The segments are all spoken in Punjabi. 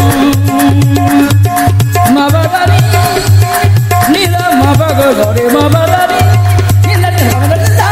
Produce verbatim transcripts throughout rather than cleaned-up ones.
Mabadari, Nila Mabagore, Mabadari, Nila Mabadari.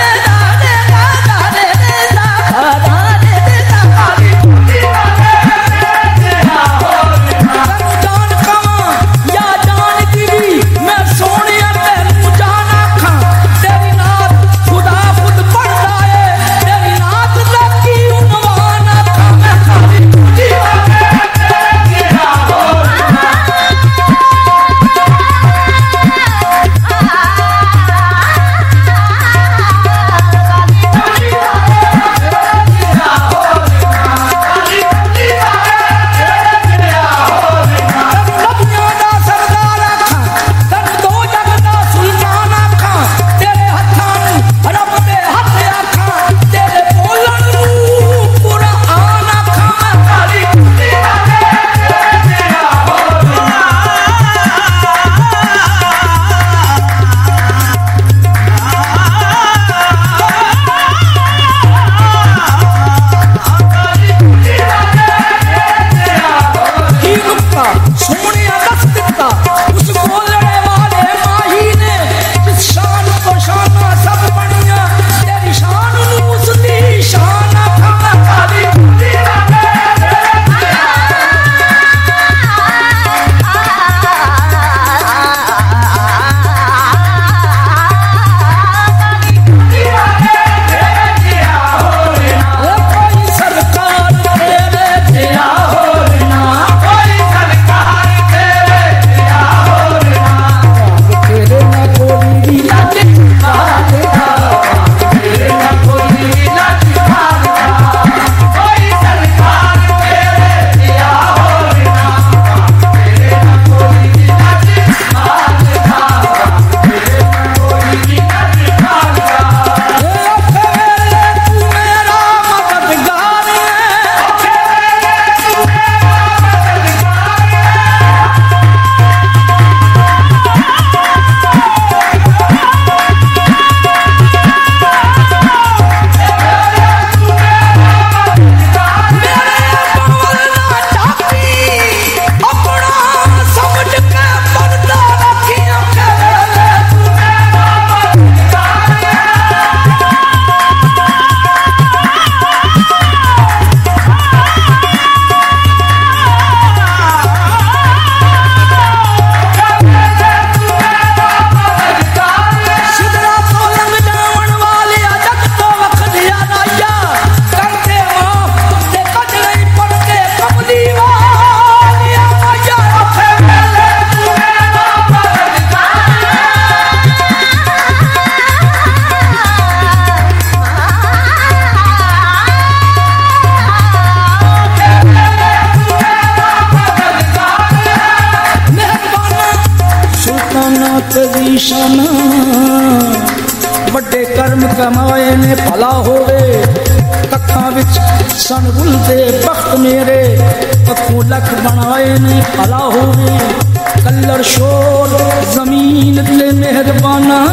ਵੱਡੇ ਕਰਮ ਕਮਾਏ ਨੇ ਭਲਾ ਹੋਵੇ ਅੱਖਾਂ ਵਿੱਚ ਸਨ ਗੁਲਦੇ ਬਖਤ ਮੇਰੇ ਅੱਖੋਂ ਲੱਖ ਬਣਾਏ ਨੇ ਭਲਾ ਹੋਵੇ ਕੱਲੜ ਸ਼ੋਰ ਜ਼ਮੀਨ ਤੇ ਮਿਹਰਬਾਨਾ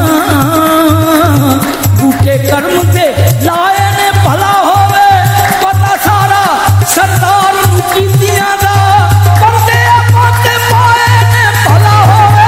ਬੂਟੇ ਕਰਮ ਤੇ ਲਾਏ ਨੇ ਭਲਾ ਹੋਵੇ ਪਤਾ ਸਾਰਾ ਸਰਦਾਰ ਨੂੰ ਕੀਤੀਆਂ ਦਾ ਪਰਦੇ ਪਾਤੇ ਪਾਏ ਨੇ ਭਲਾ ਹੋਵੇ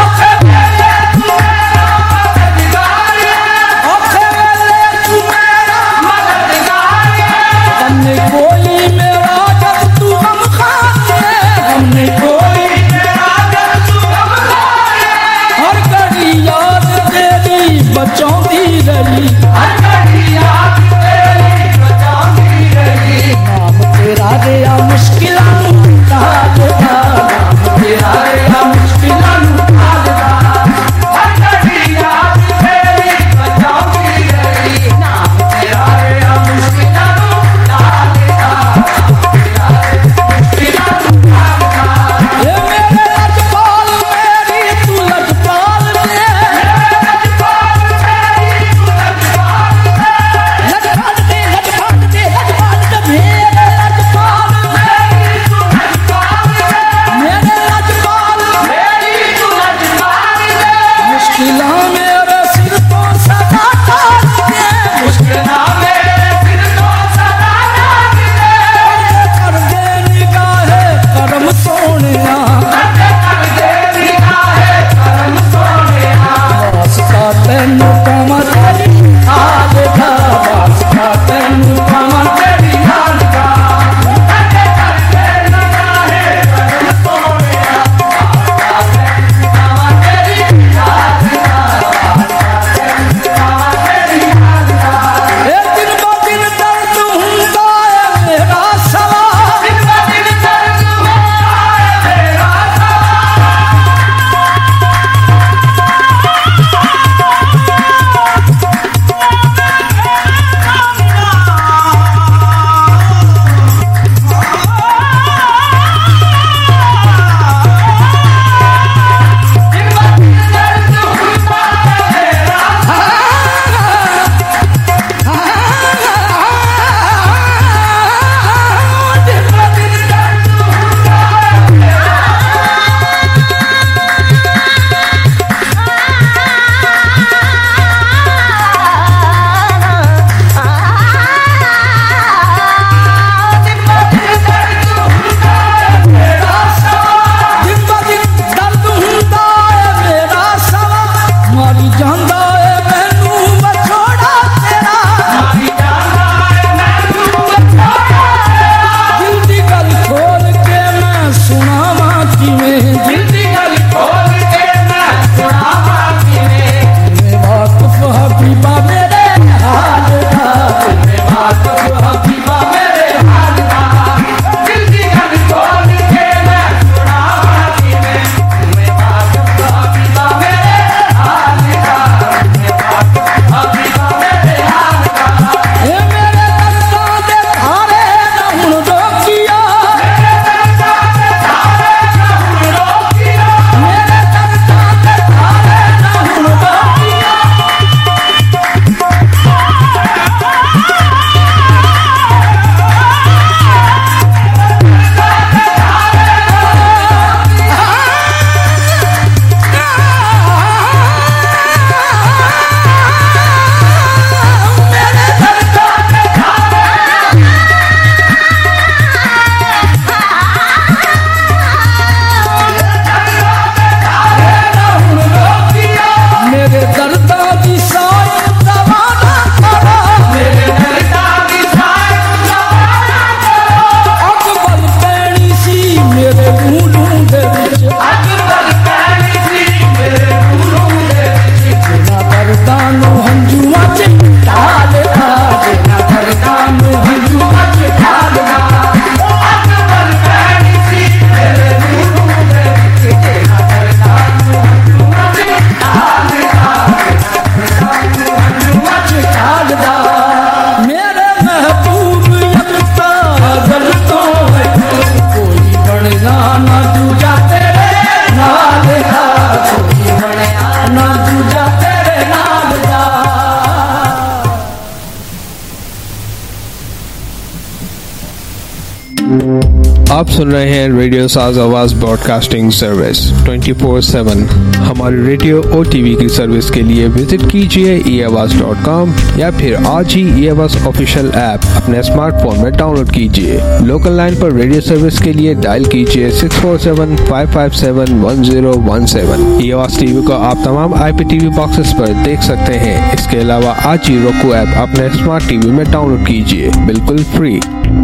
बचाती रही हर घड़ी याद तेरी बचाती रही नाम तेरा गया मुश्किलां नूं टालदा नाम तेरा गया मुश्किलां नूं टालदा हर घड़ी याद तेरी बचाती रही नाम तेरा गया मुश्किलां नूं टालदा नाम तेरा गया मुश्किलां नूं टालदा ना दूजा तेरे नाल दा कोई बनया ना दूजा तेरे नाल दा। आप सुन रहे हैं radio Saaj Awaaz broadcasting service twenty four seven. हमारी रेडियो और टीवी की सर्विस के लिए विजिट कीजिए ई आवाज डॉट कॉम या फिर आज ही ई आवाज ऑफिशियल ऐप अपने स्मार्टफोन में डाउनलोड कीजिए। लोकल लाइन पर रेडियो सर्विस के लिए डायल कीजिए six four seven five five seven one zero one seven. E Awaaz TV को आप तमाम आईपीटीवी बॉक्सेस पर देख सकते हैं। इसके अलावा आज ही roku ऐप अपने स्मार्ट टीवी में डाउनलोड कीजिए, बिल्कुल free.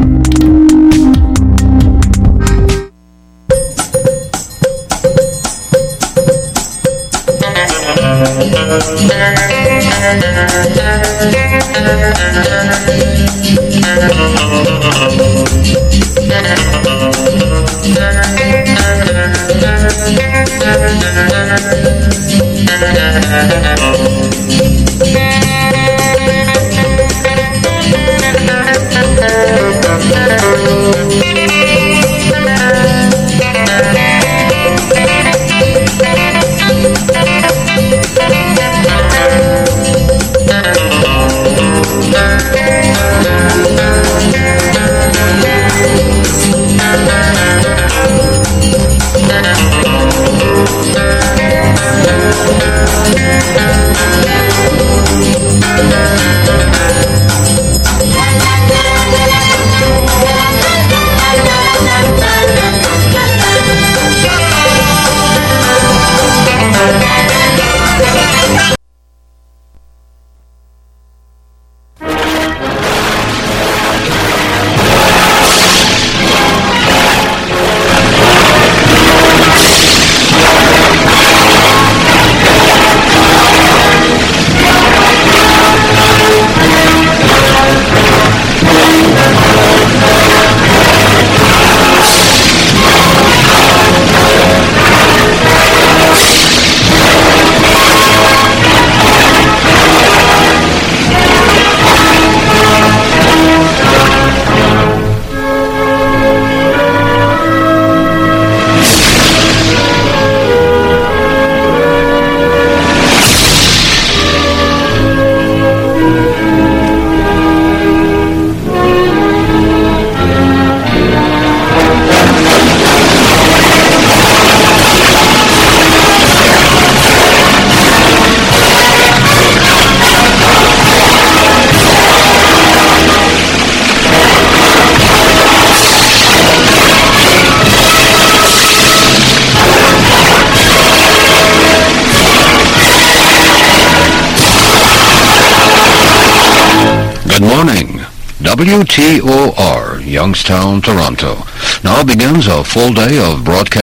Good morning. W T O R, Youngstown, Toronto. Now begins a full day of broadcast.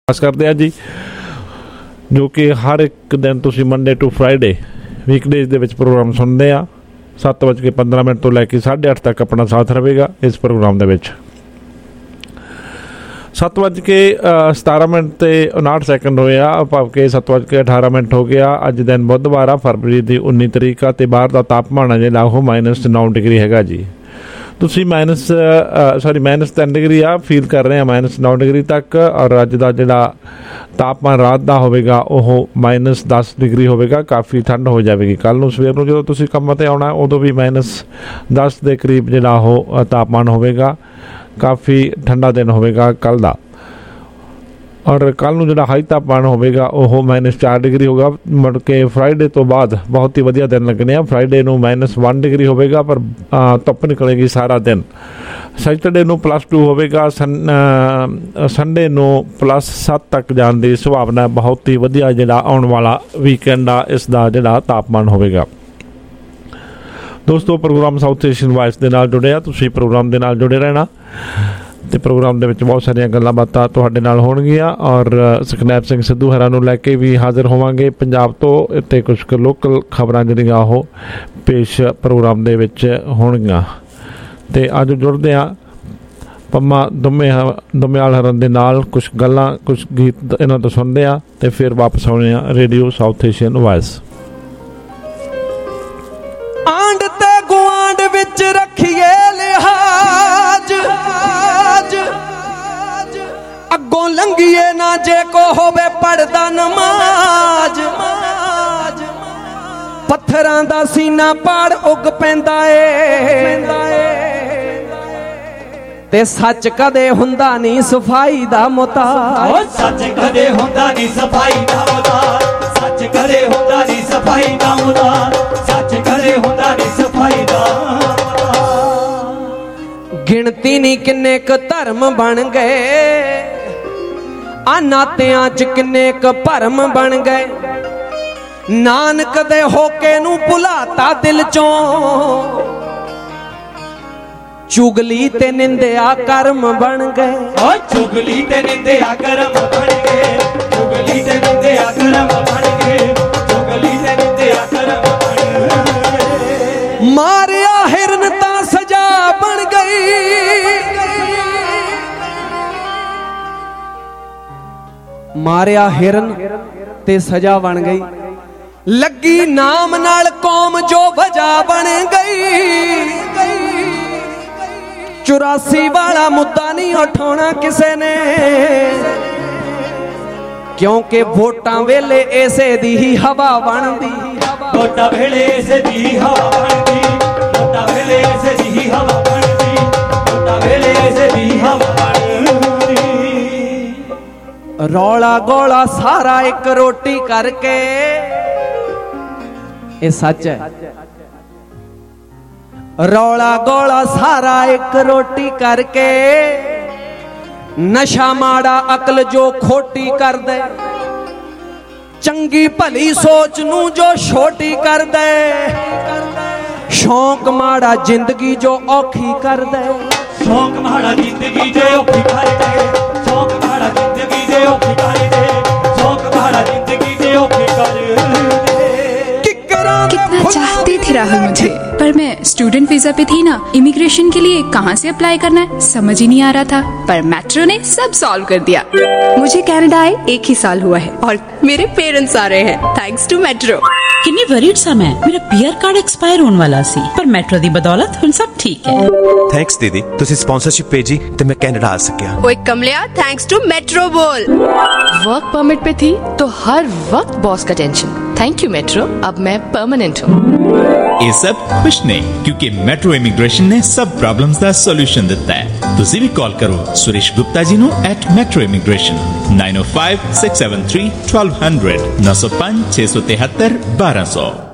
ਖਾਸ ਕਰਦੇ ਆ ਜੀ, ਜੋ ਕਿ ਹਰ ਇੱਕ ਦਿਨ ਤੁਸੀਂ ਮੰਡੇ ਟੂ ਫਰਾਈਡੇ ਵੀਕਡੇਜ਼ ਦੇ ਵਿੱਚ ਪ੍ਰੋਗਰਾਮ ਸੁਣਦੇ ਆ। ਸੱਤ ਵੱਜ ਕੇ ਪੰਦਰਾਂ ਮਿੰਟ ਤੋਂ ਲੈ ਕੇ ਸਾਢੇ ਅੱਠ ਤੱਕ ਆਪਣਾ ਸਾਥ ਰਹੇਗਾ ਇਸ ਪ੍ਰੋਗਰਾਮ ਦੇ ਵਿੱਚ। ਸੱਤ ਵੱਜ ਕੇ ਸਤਾਰਾਂ ਮਿੰਟ ਤੇ ਉਨਾਹਠ ਸੈਕਿੰਡ ਹੋਏ ਆ, ਭਾਵ ਕਿ ਸੱਤ ਵੱਜ ਕੇ ਅਠਾਰਾਂ ਮਿੰਟ ਹੋ ਗਿਆ। ਅੱਜ ਦਿਨ ਬੁੱਧਵਾਰ ਆ, ਫਰਵਰੀ ਦੀ ਉੱਨੀ ਤਰੀਕ ਆ, ਅਤੇ ਬਾਹਰ ਦਾ ਤਾਪਮਾਨ ਹੈ ਜਿਹੜਾ ਉਹ ਮਾਈਨਸ ਨੌ ਡਿਗਰੀ ਹੈਗਾ ਜੀ। ਤੁਸੀਂ ਮਾਈਨਸ ਸੌਰੀ ਮਾਈਨਸ ਤਿੰਨ ਡਿਗਰੀ ਆ ਫੀਲ ਕਰ ਰਹੇ ਆ, ਮਾਈਨਸ ਨੌ ਡਿਗਰੀ ਤੱਕ। ਔਰ ਅੱਜ ਦਾ ਜਿਹੜਾ ਤਾਪਮਾਨ ਰਾਤ ਦਾ ਹੋਵੇਗਾ ਉਹ ਮਾਈਨਸ ਦਸ ਡਿਗਰੀ ਹੋਵੇਗਾ, ਕਾਫੀ ਠੰਡ ਹੋ ਜਾਵੇਗੀ। ਕੱਲ੍ਹ ਨੂੰ ਸਵੇਰ ਨੂੰ ਜਦੋਂ ਤੁਸੀਂ ਕੰਮ 'ਤੇ ਆਉਣਾ ਉਦੋਂ ਵੀ ਮਾਈਨਸ ਦਸ ਦੇ ਕਰੀਬ ਜਿਹੜਾ ਉਹ ਤਾਪਮਾਨ ਹੋਵੇਗਾ, ਕਾਫੀ ਠੰਡਾ ਦਿਨ ਹੋਵੇਗਾ ਕੱਲ੍ਹ ਦਾ। ਔਰ ਕੱਲ੍ਹ ਨੂੰ ਜਿਹੜਾ ਹਾਈ ਤਾਪਮਾਨ ਹੋਵੇਗਾ ਉਹ ਮਾਈਨਸ ਚਾਰ ਡਿਗਰੀ ਹੋਗਾ। ਮੁੜ ਕੇ ਫਰਾਈਡੇ ਤੋਂ ਬਾਅਦ ਬਹੁਤ ਹੀ ਵਧੀਆ ਦਿਨ ਲੱਗਣੇ ਆ। ਫਰਾਈਡੇ ਨੂੰ ਮਾਈਨਸ ਵਨ ਡਿਗਰੀ ਹੋਵੇਗਾ, ਪਰ ਧੁੱਪ ਨਿਕਲੇਗੀ ਸਾਰਾ ਦਿਨ। ਸੈਟਰਡੇ ਨੂੰ ਪਲੱਸ ਟੂ ਹੋਵੇਗਾ, ਸਨ ਸੰਡੇ ਨੂੰ ਪਲੱਸ ਸੱਤ ਤੱਕ ਜਾਣ ਦੀ ਸੰਭਾਵਨਾ। ਬਹੁਤ ਹੀ ਵਧੀਆ ਜਿਹੜਾ ਆਉਣ ਵਾਲਾ ਵੀਕਐਂਡ ਆ ਇਸ ਦਾ ਜਿਹੜਾ ਤਾਪਮਾਨ ਹੋਵੇਗਾ। ਦੋਸਤੋ, ਪ੍ਰੋਗਰਾਮ ਸਾਊਥ ਏਸ਼ੀਅਨ ਵਾਇਸ ਦੇ ਨਾਲ ਜੁੜਿਆ, ਤੁਸੀਂ ਪ੍ਰੋਗਰਾਮ ਦੇ ਨਾਲ ਜੁੜੇ ਰਹਿਣਾ ਅਤੇ ਪ੍ਰੋਗਰਾਮ ਦੇ ਵਿੱਚ ਬਹੁਤ ਸਾਰੀਆਂ ਗੱਲਾਂ ਬਾਤਾਂ ਤੁਹਾਡੇ ਨਾਲ ਹੋਣਗੀਆਂ। ਔਰ ਸੁਖਨੈਬ ਸਿੰਘ ਸਿੱਧੂ ਹਰਾਂ ਨੂੰ ਲੈ ਕੇ ਵੀ ਹਾਜ਼ਰ ਹੋਵਾਂਗੇ ਪੰਜਾਬ ਤੋਂ, ਅਤੇ ਕੁਛ ਕੁ ਲੋਕਲ ਖਬਰਾਂ ਜਿਹੜੀਆਂ ਉਹ ਪੇਸ਼ ਪ੍ਰੋਗਰਾਮ ਦੇ ਵਿੱਚ ਹੋਣਗੀਆਂ। ਅਤੇ ਅੱਜ ਜੁੜਦੇ ਹਾਂ ਪੰਮਾ ਦੁੰਮੇ ਦੁੰਮਿਆਲ ਹਰਨ ਦੇ ਨਾਲ, ਕੁਛ ਗੱਲਾਂ ਕੁਛ ਗੀਤ ਇਹਨਾਂ ਤੋਂ ਸੁਣਦੇ ਹਾਂ ਅਤੇ ਫਿਰ ਵਾਪਸ ਆਉਂਦੇ ਹਾਂ ਰੇਡੀਓ ਸਾਊਥ ਏਸ਼ੀਅਨ ਵਾਇਸ। ਆਂਡ ਤੇ ਗੁਆਂਢ ਵਿੱਚ ਰੱਖੀਏ ਲਿਹਾਜ, ਅੱਗੋਂ ਲੰਘੀਏ ਨਾ ਜੇ ਕੋ ਹੋਵੇ ਪੜਦਾ ਨਮਾਜ਼। ਪੱਥਰਾਂ ਦਾ ਸੀਨਾ ਪਾੜ ਉੱਗ ਪੈਂਦਾ ਏ, ਤੇ ਸੱਚ ਕਦੇ ਹੁੰਦਾ ਨਹੀਂ ਸਫਾਈ ਦਾ ਮੁਤਾਜ। ਸੱਚ ਕਦੇ ਹੁੰਦਾ ਨਹੀਂ ਸਫਾਈ ਦਾ ਮੁਤਾਜ, ਸੱਚ ਕਦੇ ਹੁੰਦਾ ਨਹੀਂ ਸਫਾਈ ਦਾ ਮੁਤਾਜ, ਸੱਚ ਕਦੇ ਹੁੰਦਾ ਨਹੀਂ ਸਫਾਈ ਦਾ। ਗਿਣਤੀ ਨਹੀਂ ਕਿੰਨੇ ਕ ਧਰਮ ਬਣ ਗਏ, ਆ ਨਾਤਿਆਂ ਚ ਕਿੰਨੇ ਕ ਭਰਮ ਬਣ ਗਏ। ਨਾਨਕ ਦੇ ਹੋਕੇ ਨੂੰ ਭੁਲਾਤਾ ਦਿਲ ਚੋਂ, ਚੁਗਲੀ ਤੇ ਨਿੰਦਿਆ ਕਰਮ ਬਣ ਗਏ। ਓ ਚੁਗਲੀ ਤੇ ਨਿੰਦਿਆ ਕਰਮ ਬਣ ਗਏ, ਚੁਗਲੀ ਤੇ ਨਿੰਦਿਆ ਕਰਮ ਬਣ ਗਏ, ਚੁਗਲੀ ਤੇ ਨਿੰਦਿਆ ਕਰਮ ਬਣ ਗਏ। ਮਾਰਿਆ ਹਿਰਨ ਤਾਂ ਸਜ਼ਾ ਬਣ ਗਈ, ਮਾਰਿਆ ਹਿਰਨ ਤੇ ਸਜ਼ਾ ਬਣ ਗਈ। ਲੱਗੀ ਨਾਮ ਨਾਲ ਕੌਮ ਜੋ ਵਜ੍ਹਾ ਬਣ ਗਈ। ਚੁਰਾਸੀ ਵਾਲਾ ਮੁੱਦਾ ਨਹੀਂ ਉਠਾਉਣਾ ਕਿਸੇ ਨੇ, ਕਿਉਂਕਿ ਵੋਟਾਂ ਵੇਲੇ ਇਸੇ ਦੀ ਹੀ ਹਵਾ ਬਣਦੀ। ਵੋਟਾਂ ਵੇਲੇ ਇਸੇ ਦੀ ਹਵਾ ਬਣਦੀ, ਵੋਟਾਂ ਵੇਲੇ ਇਸੇ ਦੀ ਹੀ ਹਵਾ ਬਣਦੀ, ਵੋਟਾਂ ਵੇਲੇ ਇਸੇ ਦੀ ਹਵਾ ਬਣਦੀ। ਰੌਲਾ ਗੋਲਾ ਸਾਰਾ ਇੱਕ ਰੋਟੀ ਕਰਕੇ, ਇਹ ਸੱਚ ਹੈ। ਰੌਲਾ ਗੋਲਾ ਸਾਰਾ ਇੱਕ ਰੋਟੀ ਕਰਕੇ, ਨਸ਼ਾ ਮਾੜਾ ਅਕਲ ਜੋ ਖੋਟੀ ਕਰਦਾ, ਚੰਗੀ ਭਲੀ ਸੋਚ ਨੂੰ ਜੋ ਛੋਟੀ ਕਰਦਾ, ਸ਼ੌਂਕ ਮਾੜਾ ਜ਼ਿੰਦਗੀ ਜੋ ਔਖੀ ਕਰਦਾ। ਸ਼ੌਂਕ ਮਾੜਾ ਜ਼ਿੰਦਗੀ ਜੋ ਔਖੀ ਕਰਦਾ, ਸ਼ੌਂਕ ਮਾੜਾ ਜ਼ਿੰਦਗੀ ਜੋ ਔਖੀ ਕਰਦਾ, ਸ਼ੌਂਕ ਮਾੜਾ ਜ਼ਿੰਦਗੀ ਜੋ ਔਖੀ ਕਰਦਾ। कितना चाहते थे राहुल मुझे, पर मैं स्टूडेंट वीजा पे थी ना, इमिग्रेशन के लिए कहाँ से अप्लाई करना है समझ ही नहीं आ रहा था, पर मेट्रो ने सब सॉल्व कर दिया। मुझे कनाडा आए एक ही साल हुआ है और मेरे पेरेंट्स आ रहे हैं थैंक्स टू मेट्रो। किन्नी वरीड सा मैं, मेरा पीआर कार्ड एक्सपायर होने वाला सी, पर मेट्रो दी बदौलत हुण सब ठीक है। थैंक्स दीदी, तुसी स्पॉन्सरशिप भेजी ते मैं कनाडा आ सकिया। ओए कमलिया, थैंक्स टू मेट्रो बोल। वर्क परमिट पे थी तो हर वक्त बॉस का टेंशन, थैंक यू मेट्रो, अब मैं परमानेंट हूँ। ये सब कुछ नहीं, क्योंकि मेट्रो इमिग्रेशन ने सब प्रॉब्लम्स का सॉल्यूशन दिता है। तुसी भी कॉल करो सुरेश गुप्ता जी नु at Metro immigration nine o five six seven three twelve hundred नौ सौ पांच छे सौ तिहत्तर बारह सौ।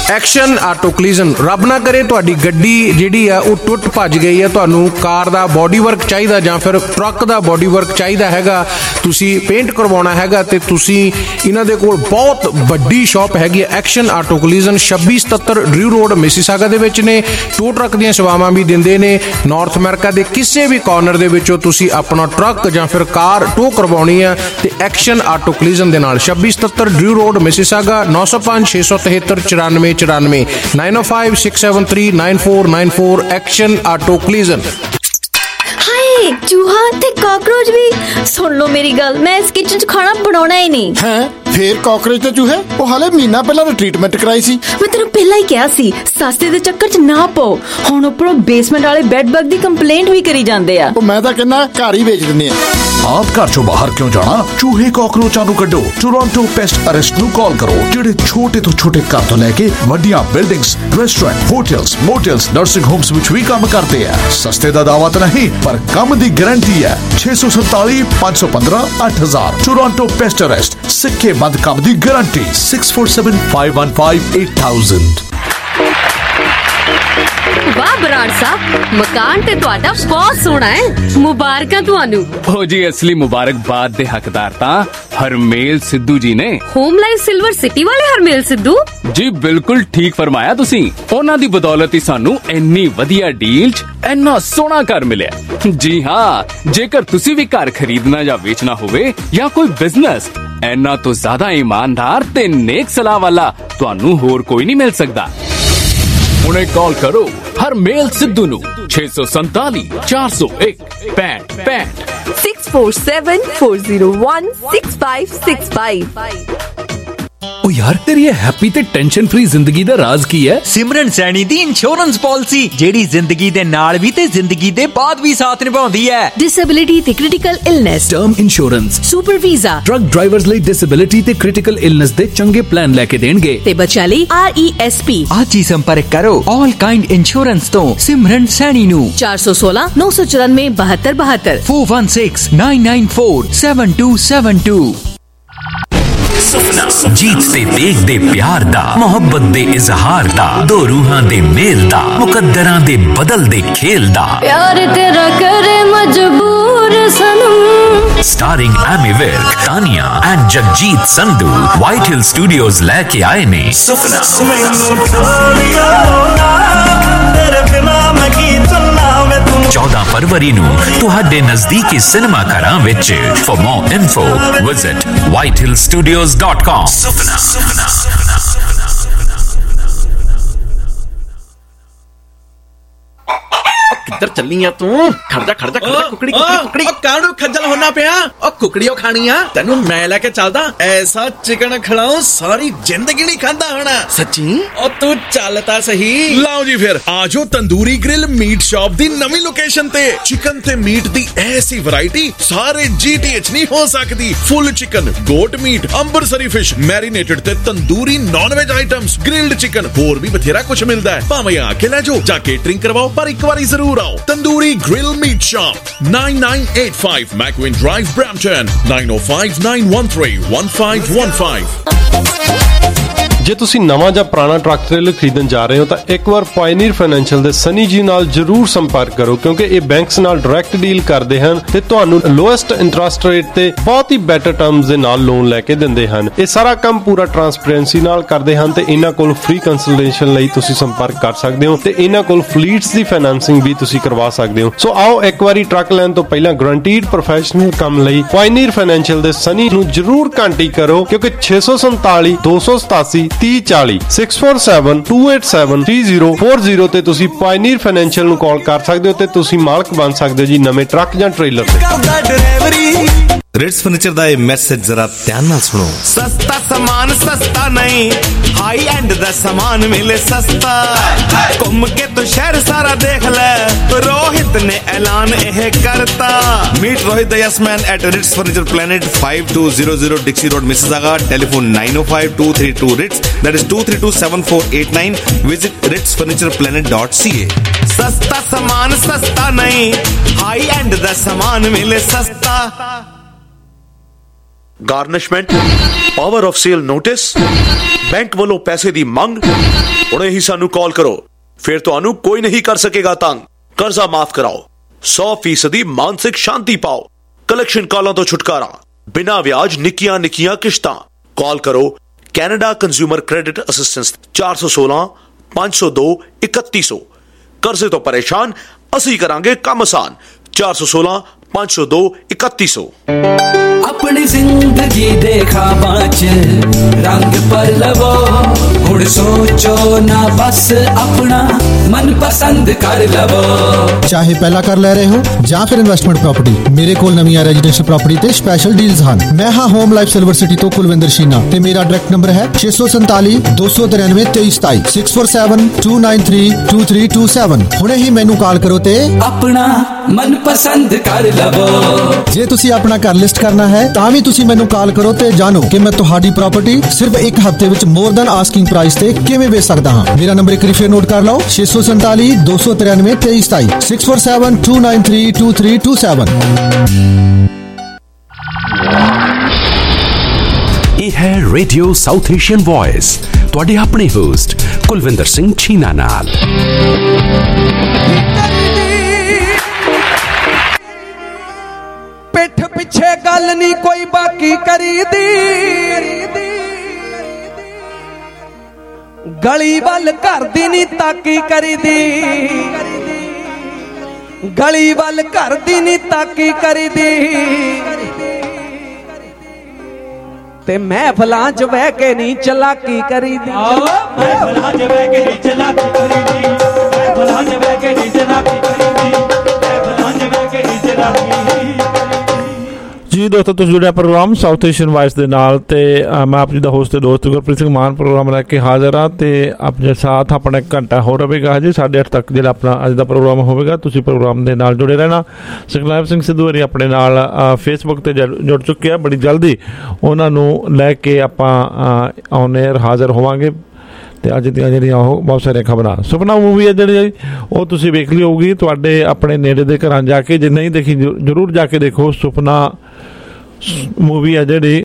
Action auto collision. ਰੱਬ ਨਾ ਕਰੇ ਤੁਹਾਡੀ ਗੱਡੀ ਜਿਹੜੀ ਆ ਉਹ ਟੁੱਟ ਭੱਜ ਗਈ ਹੈ, ਤੁਹਾਨੂੰ ਕਾਰ ਦਾ ਬੋਡੀ ਵਰਕ ਚਾਹੀਦਾ ਜਾਂ ਫਿਰ ਟਰੱਕ ਦਾ ਬੋਡੀ ਵਰਕ ਚਾਹੀਦਾ ਹੈਗਾ, ਤੁਸੀਂ ਪੇਂਟ ਕਰਵਾਉਣਾ ਹੈਗਾ, ਤੇ ਤੁਸੀਂ ਇਹਨਾਂ ਦੇ ਕੋਲ ਬਹੁਤ ਵੱਡੀ ਸ਼ਾਪ ਹੈਗੀ ਹੈ ਐਕਸ਼ਨ ਆਟੋ ਕਲੀਜ਼ਨ, ਛੱਬੀ ਸਤੱਤਰ ਡਰਿਊ ਰੋਡ ਮਿਸੀਸਾਗਾ ਦੇ ਵਿੱਚ ਨੇ। ਟੋ ਟਰੱਕ ਦੀਆਂ ਸੇਵਾਵਾਂ ਵੀ ਦਿੰਦੇ ਨੇ। ਨਾਰਥ ਅਮਰੀਕਾ ਦੇ ਕਿਸੇ ਵੀ ਕਾਰਨਰ ਦੇ ਵਿੱਚੋਂ ਤੁਸੀਂ ਆਪਣਾ ਟਰੱਕ ਜਾਂ ਫਿਰ ਕਾਰ ਟੋ ਕਰਵਾਉਣੀ ਆ ਤੇ ਐਕਸ਼ਨ ਆਟੋ ਕਲੀਜ਼ਨ ਦੇ ਨਾਲ ਛੱਬੀ ਸਤੱਤਰ ਡਰਿਊ ਰੋਡ ਮਿਸੀਸਾਗਾ, ਨੌ ਸੌ ਪੰਜ ਛੇ ਸੌ ਤਿਹੱਤਰ ਚੁਰਾਨਵੇਂ ਚੁਰਾਨਵੇਂ nine o five six seven three nine four nine four action auto collision. ਹਾਏ ਚੂਹਾ ਤੇ ਕਾਕਰੋਚ ਵੀ। ਸੁਣ ਲਓ ਮੇਰੀ ਗੱਲ, ਮੈਂ ਇਸ ਕਿਚਨ 'ਚ ਖਾਣਾ ਬਣਾਉਣਾ ਹੀ ਨਹੀਂ ਹੈ। ਫੇਰ ਕਾਕਰੋਚ ਤੇ ਚੂਹੇ ਉਹ ਹਾਲੇ ਮਹੀਨਾ ਪਹਿਲਾਂ ਟ੍ਰੀਟਮੈਂਟ ਕਰਾਈ ਸੀ। ਮੈਂ ਤੈਨੂੰ ਪਹਿਲਾਂ ਹੀ ਕਿਹਾ ਸੀ ਸਸਤੇ ਦੇ ਚੱਕਰ 'ਚ ਨਾ ਪਾਓ। ਹੁਣ ਉੱਪਰੋਂ ਬੇਸਮੈਂਟ ਵਾਲੇ ਬੈੱਡ ਬਗ ਦੀ ਕੰਪਲੇਂਟ ਵੀ ਕਰੀ ਜਾਂਦੇ ਆ। ਉਹ ਮੈਂ ਤਾਂ ਕਹਿੰਦਾ ਘਰ ਹੀ ਵੇਚ ਦਿੰਦੇ ਆ। ਆਪ ਘਰ ਚੋਂ ਬਾਹਰ ਕਿਉਂ ਜਾਣਾ, ਚੂਹੇ ਕਾਕਰੋਚਾਂ ਨੂੰ ਕੱਢੋ। ਟੋਰਾਂਟੋ ਪੈਸਟ ਅਰੈਸਟ ਨੂੰ ਕਾਲ ਕਰੋ, ਜਿਹੜੇ ਛੋਟੇ ਤੋਂ ਛੋਟੇ ਘਰ ਤੋਂ ਲੈ ਕੇ ਵੱਡੀਆਂ buildings, restaurant, hotels, motels, nursing homes ਵਿੱਚ ਵੀ ਕੰਮ ਕਰਦੇ ਆ। ਸਸਤੇ ਦਾ ਦਾਅਵਾ ਤਾਂ ਨਹੀਂ ਪਰ ਕੰਮ ਦੀ ਗਾਰੰਟੀ ਹੈ। ਛੇ ਸੌ ਸੰਤਾਲੀ ਪੰਜ ਸੌ ਪੰਦਰਾਂ ਅੱਠ ਹਜ਼ਾਰ ਟੋਰਾਂਟੋ ਪੈਸਟ ਅਰੈਸਟ, ਸਿੱਖੇ ਬੰਦ ਕੰਮ ਦੀ guarantee. Six four seven five one five eight thousand. ਵਾਹ ਬਰਾੜ ਸਾਹਿਬ, ਮਕਾਨ ਤੇ ਤੁਹਾਡਾ ਬਹੁਤ ਸੋਹਣਾ ਹੈ, ਮੁਬਾਰਕਾਂ ਤੁਹਾਨੂੰ। ਹੋ ਜੀ, ਅਸਲੀ ਮੁਬਾਰਕਬਾਦ ਦੇ ਹੱਕਦਾਰ ਤਾਂ ਹਰਮੇਲ ਸਿੱਧੂ ਜੀ ਨੇ। ਹੋਮ ਲਾਈਫ ਸਿਲਵਰ ਸਿਟੀ ਵਾਲੇ ਹਰਮੇਲ ਸਿੱਧੂ ਜੀ, ਬਿਲਕੁਲ ਠੀਕ ਫਰਮਾਇਆ ਤੁਸੀਂ। ਉਹਨਾਂ ਦੀ ਬਦੌਲਤ ਹੀ ਸਾਨੂੰ ਇੰਨੀ ਵਧੀਆ ਡੀਲ 'ਚ ਇੰਨਾ ਸੋਹਣਾ ਘਰ ਮਿਲਿਆ। ਜੀ ਹਾਂ, ਜੇਕਰ ਤੁਸੀਂ ਵੀ ਘਰ ਖਰੀਦਣਾ ਜਾਂ ਵੇਚਣਾ ਹੋਵੇ ਜਾਂ ਕੋਈ ਬਿਜ਼ਨਸ, ਇੰਨਾ ਤੋਂ ਜ਼ਿਆਦਾ ਇਮਾਨਦਾਰ ਤੇ ਨੇਕ ਸਲਾਹ ਵਾਲਾ ਤੁਹਾਨੂੰ ਹੋਰ ਕੋਈ ਨਹੀਂ ਮਿਲ ਸਕਦਾ। ਹੁਣੇ ਕਾਲ ਕਰੋ ਹਰਮੇਲ ਸਿੱਧੂ ਨੂੰ ਛੇ ਸੌ ਸੰਤਾਲੀ ਚਾਰ ਸੌ ਇੱਕ ਪੈਂਠ ਪੈਂਠ six four seven four zero one six five six five. ਓ ਯਾਰ, ਤੇਰੀ ਇਹ ਹੈਪੀ ਤੇ ਟੈਨਸ਼ਨ ਫ੍ਰੀ ਜ਼ਿੰਦਗੀ ਦਾ ਰਾਜ਼ ਕੀ ਹੈ? ਸਿਮਰਨ ਸੈਣੀ ਦੀ ਇੰਸ਼ੋਰੈਂਸ ਪਾਲਿਸੀ, ਜਿਹੜੀ ਜ਼ਿੰਦਗੀ ਦੇ ਨਾਲ ਵੀ ਤੇ ਜ਼ਿੰਦਗੀ ਦੇ ਬਾਅਦ ਵੀ ਸਾਥ ਨਿਭਾਉਂਦੀ ਹੈ। ਡਿਸੇਬਿਲਿਟੀ ਤੇ critical illness, term insurance, super visa, truck drivers ਲਈ ਡਿਸੇਬਿਲਿਟੀ ਤੇ ਕ੍ਰਿਟੀਕਲ ਇਲਨੈਸ ਦੇ ਚੰਗੇ ਪਲਾਨ ਲੈ ਕੇ ਦੇਣਗੇ। ਤੇ ਬੱਚਿਆਂ ਲਈ ਆਰ ਈ ਐਸ ਪੀ। ਅੱਜ ਹੀ ਸੰਪਰਕ ਕਰੋ ਆਲ ਕਾਈਂਡ ਇੰਸ਼ੋਰੈਂਸ ਤੋਂ ਸਿਮਰਨ ਸੈਣੀ ਨੂੰ ਚਾਰ ਸੌ ਸੋਲਾਂ ਨੌ ਸੌ ਚੁਰਾਨਵੇਂ ਬਹੱਤਰ ਬਹੱਤਰ four one six nine nine four seven two seven two. ਸੁਪਨਾ ਜੀਤ ਤੇ ਦੇਖ ਦੇ ਪਿਆਰ ਦਾ, ਮੁਹੱਬਤ ਦੇ ਇਜ਼ਹਾਰ ਦਾ, ਦੋ ਰੂਹਾਂ ਦੇ ਮੇਲ ਦਾ, ਮੁਕੱਦਰਾਂ ਦੇ ਬਦਲ ਦੇ ਖੇਲ ਦਾ। ਪਿਆਰ ਤੇਰਾ ਕਰੇ ਮਜਬੂਰ ਸਨਮ। Starring Ammy Virk, Tania and Jagjeet Sandhu White Hill Studios ਲੈ ਕੇ ਆਏ ਨੇ ਸੁਪਨਾ। ਚੌਦਾਂ ਫਰਵਰੀ ਨੂੰ ਤੁਹਾਡੇ ਨਜ਼ਦੀਕੀ ਸਿਨੇਮਾ ਘਰਾਂ ਵਿੱਚ। For more info visit white hill studios dot com। ਸੁਪਨਾ ਸੁਪਨਾ ਕਿੱਧਰ ਚੱਲੀ ਆ ਤੂੰ? ਖੜਜਾ ਖੜਜਾ ਖੜਜਾ ਕੁਕੜੀ ਕੁਕੜੀ ਕੁਕੜੀ। ਕਾਹਨੂੰ ਖੱਜਲ ਹੋਣਾ ਪਿਆ? ਉਹ ਕੁਕੜੀਓ ਖਾਣੀ ਆ, ਤੈਨੂੰ ਮੈਂ ਲੈ ਕੇ ਚੱਲਦਾ। ਐਸਾ ਚਿਕਨ ਖਿਲਾਉ ਸਾਰੀ ਜ਼ਿੰਦਗੀ ਨਹੀਂ ਖਾਂਦਾ ਹੋਣਾ। ਸੱਚੀ? ਉਹ ਤੂੰ ਚੱਲ ਤਾਂ ਸਹੀ। ਲਓ ਜੀ ਫਿਰ ਆਜੋ ਤੰਦੂਰੀ ਗ੍ਰਿਲ ਮੀਟ ਸ਼ਾਪ ਦੀ ਨਵੀਂ ਲੋਕੇਸ਼ਨ ਤੇ। ਚਿਕਨ ਤੇ ਮੀਟ ਦੀ ਐਸੀ ਵੈਰਾਈਟੀ ਸਾਰੇ ਜੀ ਟੀ ਐਚ ਨਹੀਂ ਹੋ ਸਕਦੀ। Full chicken, goat meat, Amritsari fish, marinated ਤੇ tandoori non veg items, grilled chicken, ਹੋਰ ਵੀ ਬਥੇਰਾ ਕੁਝ ਮਿਲਦਾ ਹੈ। ਭਾਵੇਂ ਆ ਕੇ ਲੈ ਜਾਓ, ਜਾ ਕੇਟਰਿੰਗ ਕਰਵਾਓ, ਪਰ ਇੱਕ ਵਾਰੀ ਜ਼ਰੂਰ Tandoori Grill Meat Shop, nine nine eight five McQueen Drive, Brampton, nine oh five nine one three one five one five। ਜੇ ਤੁਸੀਂ ਨਵਾਂ ਜਾਂ ਪੁਰਾਣਾ ਟਰੱਕ ਟ੍ਰੇਲਰ ਖਰੀਦਣ ਜਾ ਰਹੇ ਹੋ ਤਾਂ ਇੱਕ ਵਾਰ ਪਾਇਨੀਅਰ ਫਾਈਨੈਂਸ਼ੀਅਲ ਦੇ ਸਨੀ ਜੀ ਨਾਲ ਜਰੂਰ ਸੰਪਰਕ ਕਰੋ, ਕਿਉਂਕਿ ਇਹ ਬੈਂਕਸ ਨਾਲ ਡਾਇਰੈਕਟ ਡੀਲ ਕਰਦੇ ਹਨ ਤੇ ਤੁਹਾਨੂੰ ਲੋਐਸਟ ਇੰਟਰਸਟ ਰੇਟ ਤੇ ਬਹੁਤ ਹੀ ਬੈਟਰ ਟਰਮਸ ਦੇ ਨਾਲ ਲੋਨ ਲੈ ਕੇ ਦਿੰਦੇ ਹਨ। ਇਹ ਸਾਰਾ ਕੰਮ ਪੂਰਾ ਟਰਾਂਸਪੇਰੈਂਸੀ ਨਾਲ ਕਰਦੇ ਹਨ ਤੇ ਇਹਨਾਂ ਕੋਲ ਫ੍ਰੀ ਕੰਸਲਟੇਸ਼ਨ ਲਈ ਤੁਸੀਂ ਸੰਪਰਕ ਕਰ ਸਕਦੇ ਹੋ ਤੇ ਇਹਨਾਂ ਕੋਲ ਫਲੀਟਸ ਦੀ ਫਾਈਨੈਂਸਿੰਗ ਵੀ ਤੁਸੀਂ ਕਰਵਾ ਸਕਦੇ ਹੋ। ਸੋ ਆਓ ਇੱਕ ਵਾਰੀ ਟਰੱਕ ਲੈਣ ਤੋਂ ਪਹਿਲਾਂ ਗਰੰਟੀਡ ਪ੍ਰੋਫੈਸ਼ਨਲ ਕੰਮ ਲਈ ਪਾਇਨੀਅਰ ਫਾਈਨੈਂਸ਼ੀਅਲ ਦੇ ਸਨੀ ਨੂੰ ਜਰੂਰ ਕੰਟੈਕਟ ਕਰੋ, ਕਿਉਂਕਿ ਛੇ ਸੌ ਸੰਤਾਲੀ ਦੋ ਸੌ ਸਤਾਸੀ ਤੀਹ ਚਾਲੀ six four seven two eight seven three zero four zero ਤੇ ਤੁਸੀਂ ਪਾਇਨੀਅਰ ਫਾਈਨੈਂਸ਼ੀਅਲ ਨੂੰ ਕਾਲ ਕਰ ਸਕਦੇ ਹੋ ਤੇ ਤੁਸੀਂ ਮਾਲਕ ਬਣ ਸਕਦੇ ਹੋ ਜੀ ਨਵੇਂ ਟਰੱਕ ਜਾਂ ਟ੍ਰੇਲਰ ਦੇ। ਰਿਟਸ ਫਰਨੀਚਰ ਦਾ ਇਹ ਮੈਸੇਜ ਜ਼ਰਾ ਧਿਆਨ ਨਾਲ ਸੁਣੋ। ਸਸਤਾ ਸਮਾਨ ਸਸਤਾ ਨਹੀਂ, ਹਾਈ ਐਂਡ ਦਾ ਸਮਾਨ ਮਿਲੇ ਸਸਤਾ। ਘੁੰਮ ਕੇ ਤੂੰ ਸ਼ਹਿਰ ਸਾਰਾ ਦੇਖ ਲੈ, ਰੋਹਿਤ ਨੇ ਐਲਾਨ ਇਹ ਕਰਤਾ। Meet Rohit the Yes Man at Ritz Furniture Planet, five two zero zero Dixie Road, Mississauga. Telephone nine oh five two three two Ritz. That is two three two seven four eight nine. Visit ritz furniture planet dot c a। ਸਸਤਾ ਸਮਾਨ ਸਸਤਾ ਨਹੀਂ, ਹਾਈ ਐਂਡ ਦਾ ਸਮਾਨ ਮਿਲੇ ਸਸਤਾ। Garnishment, power of sale notice, bank वालों पैसे दी मंग, हुणे ही सानू कॉल करो, फिर तुहानू कोई नहीं कर सकेगा तंग। कर्जा माफ कराओ, सौ फीसदी मानसिक शांति पाओ, कलेक्शन कॉलों तो छुटकारा, बिना ब्याज निकियां निकियां किश्तां। कॉल करो कैनेडा कंज्यूमर क्रेडिट असिस्टेंस चार सौ सोलह पांच सौ दो इकतीस सौ। कर्जे तो परेशान, असी करांगे काम आसान। चार सौ सोलह पांच सौ दो इकतीस सौ। अपनी जिंदगी देखा बाच रंग पर लवो, हुण सोचो ना बस अपना मन पसंद कर लवो। चाहे पहला कर ले रहे हो ਜਾਂ ਫਿਰ ਇਨਵੈਸਟਮੈਂਟ ਪ੍ਰਾਪਰਟੀ, ਮੇਰੇ ਕੋਲ ਨਵੀਆਂ ਰੈਜ਼ੀਡੈਂਸ਼ੀਅਲ ਪ੍ਰਾਪਰਟੀ ਤੇ ਸਪੈਸ਼ਲ ਡੀਲਸ ਹਨ। ਮੈਂ ਹਾਂ ਹੋਮ ਲਾਈਫ ਸਿਲਵਰ ਸਿਟੀ ਤੋਂ ਕੁਲਵਿੰਦਰ ਸ਼ੀਨਾ ਤੇ ਮੇਰਾ ਡਾਇਰੈਕਟ ਨੰਬਰ ਹੈ ਛੇ ਸੌ ਸੰਤਾਲੀ ਦੋ ਸੌ ਤਰਾਨਵੇਂ ਤੇਈ ਸਤਾਈ ਛੇ ਚਾਰ ਸੱਤ ਦੋ ਨੌ ਤਿੰਨ ਦੋ ਤਿੰਨ ਦੋ ਸੱਤ। ਹੁਣੇ ਹੀ ਮੈਨੂੰ ਕਾਲ ਕਰੋ ਤੇ ਆਪਣਾ ਮਨ ਪਸੰਦ ਕਰ ਲਵੋ। ਜੇ ਤੁਸੀਂ ਆਪਣਾ ਘਰ ਲਿਸਟ ਕਰਨਾ ਹੈ ਤਾਂ ਵੀ ਤੁਸੀਂ ਮੈਨੂੰ ਕਾਲ ਕਰੋ ਤੇ ਜਾਣੋ ਕਿ ਮੈਂ ਤੁਹਾਡੀ ਪ੍ਰਾਪਰਟੀ ਸਿਰਫ ਇੱਕ ਹਫ਼ਤੇ ਵਿੱਚ ਮੋਰ ਦੈਨ ਆਸਕਿੰਗ ਪ੍ਰਾਈਸ ਤੇ ਕਿਵੇਂ ਵੇਚ ਸਕਦਾ ਹਾਂ। ਮੇਰਾ ਨੰਬਰ ਇੱਕ ਵਾਰੀ ਫੇਰ ਨੋਟ ਕਰ ਲਓ ਛੇ ਸੌ ਸੰਤਾਲੀ ਦੋ ਸੌ ਤਰਾਨਵੇਂ ਤੇਈ ਸਤਾਈ ਛੇ ਚਾਰ ਸੱਤ ਦੋ ਨੌ ਤਿੰਨ ਦੋ ਤਿੰਨ ਦੋ ਸੱਤ। ਇਹ ਹੈ ਰੇਡੀਓ ਸਾਊਥ ਏਸ਼ੀਅਨ ਵੌਇਸ, ਤੁਹਾਡੇ ਆਪਣੇ ਹੋਸਟ ਕੁਲਵਿੰਦਰ ਸਿੰਘ ਛੀਨਾ ਨਾਲ। ਪਿੱਠ ਪਿੱਛੇ ਗੱਲ ਨਹੀਂ ਕੋਈ ਬਾਕੀ ਕਰੀਦੀ, ਗਲੀ ਵੱਲ ਘਰ ਦੀ ਨਹੀਂ ਤਾਕੀ ਕਰੀਦੀ, ਗਲੀ ਵੱਲ ਘਰ ਦੀ ਨਹੀਂ ਤਾਕੀ ਕਰੀਦੀ, ਤੇ ਮਹਿਫਲਾਂ 'ਚ ਬਹਿ ਕੇ ਨਹੀਂ ਚਲਾਕੀ ਕਰੀਦੀ। ਮਹਿਫਲਾਂ 'ਚ ਬਹਿ ਕੇ ਨਹੀਂ ਚਲਾਕੀ ਕਰੀਦੀ, ਮਹਿਫਲਾਂ 'ਚ ਬਹਿ ਕੇ ਨਹੀਂ ਚਲਾਕੀ ਕਰੀਦੀ, ਮਹਿਫਲਾਂ 'ਚ ਬਹਿ ਕੇ ਨਹੀਂ ਚਲਾਕੀ। ਜੀ ਦੋਸਤੋ, ਤੁਸੀਂ ਜੁੜਿਆ ਪ੍ਰੋਗਰਾਮ ਸਾਊਥ ਏਸ਼ੀਅਨ ਵਾਇਸ ਦੇ ਨਾਲ ਤੇ ਮੈਂ ਆਪ ਜੀ ਦਾ ਹੋਸਟ ਤੇ ਦੋਸਤ ਗੁਰਪ੍ਰੀਤ ਸਿੰਘ ਮਾਨ ਪ੍ਰੋਗਰਾਮ ਲੈ ਕੇ ਹਾਜ਼ਰ ਹਾਂ ਤੇ ਆਪਣੇ ਸਾਥ ਆਪਣਾ ਇੱਕ ਘੰਟਾ ਹੋ ਰਹੇਗਾ ਜੀ ਸਾਢੇ ਅੱਠ ਤੱਕ ਜਿਹੜਾ ਆਪਣਾ ਅੱਜ ਦਾ ਪ੍ਰੋਗਰਾਮ ਹੋਵੇਗਾ। ਤੁਸੀਂ ਪ੍ਰੋਗਰਾਮ ਦੇ ਨਾਲ ਜੁੜੇ ਰਹਿਣਾ। ਸੁਖਲਾਇਬ ਸਿੰਘ ਸਿੱਧੂ ਹੋਰੀ ਆਪਣੇ ਨਾਲ ਫੇਸਬੁੱਕ ਤੇ ਜੁੜ ਚੁੱਕੇ ਆ, ਬੜੀ ਜਲਦੀ ਉਹਨਾਂ ਨੂੰ ਲੈ ਕੇ ਆਪਾਂ ਔਨ ਏਅਰ ਹਾਜ਼ਰ ਹੋਵਾਂਗੇ। ਤੇ ਅੱਜ ਦੀਆਂ ਜਿਹੜੀਆਂ ਉਹ ਬਹੁਤ ਸਾਰੀਆਂ ਖਬਰਾਂ, ਸੁਪਨਾ ਮੂਵੀ ਹੈ ਜਿਹੜੀ ਉਹ ਤੁਸੀਂ ਵੇਖ ਲਈ ਹੋਊਗੀ ਤੁਹਾਡੇ ਆਪਣੇ ਨੇੜੇ ਦੇ ਘਰਾਂ ਜਾ ਕੇ, ਜੇ ਨਹੀਂ ਦੇਖੀ ਜ਼ਰੂਰ ਜਾ ਕੇ ਦੇਖੋ। ਸੁਪਨਾ ਮੂਵੀ ਹੈ ਜਿਹੜੀ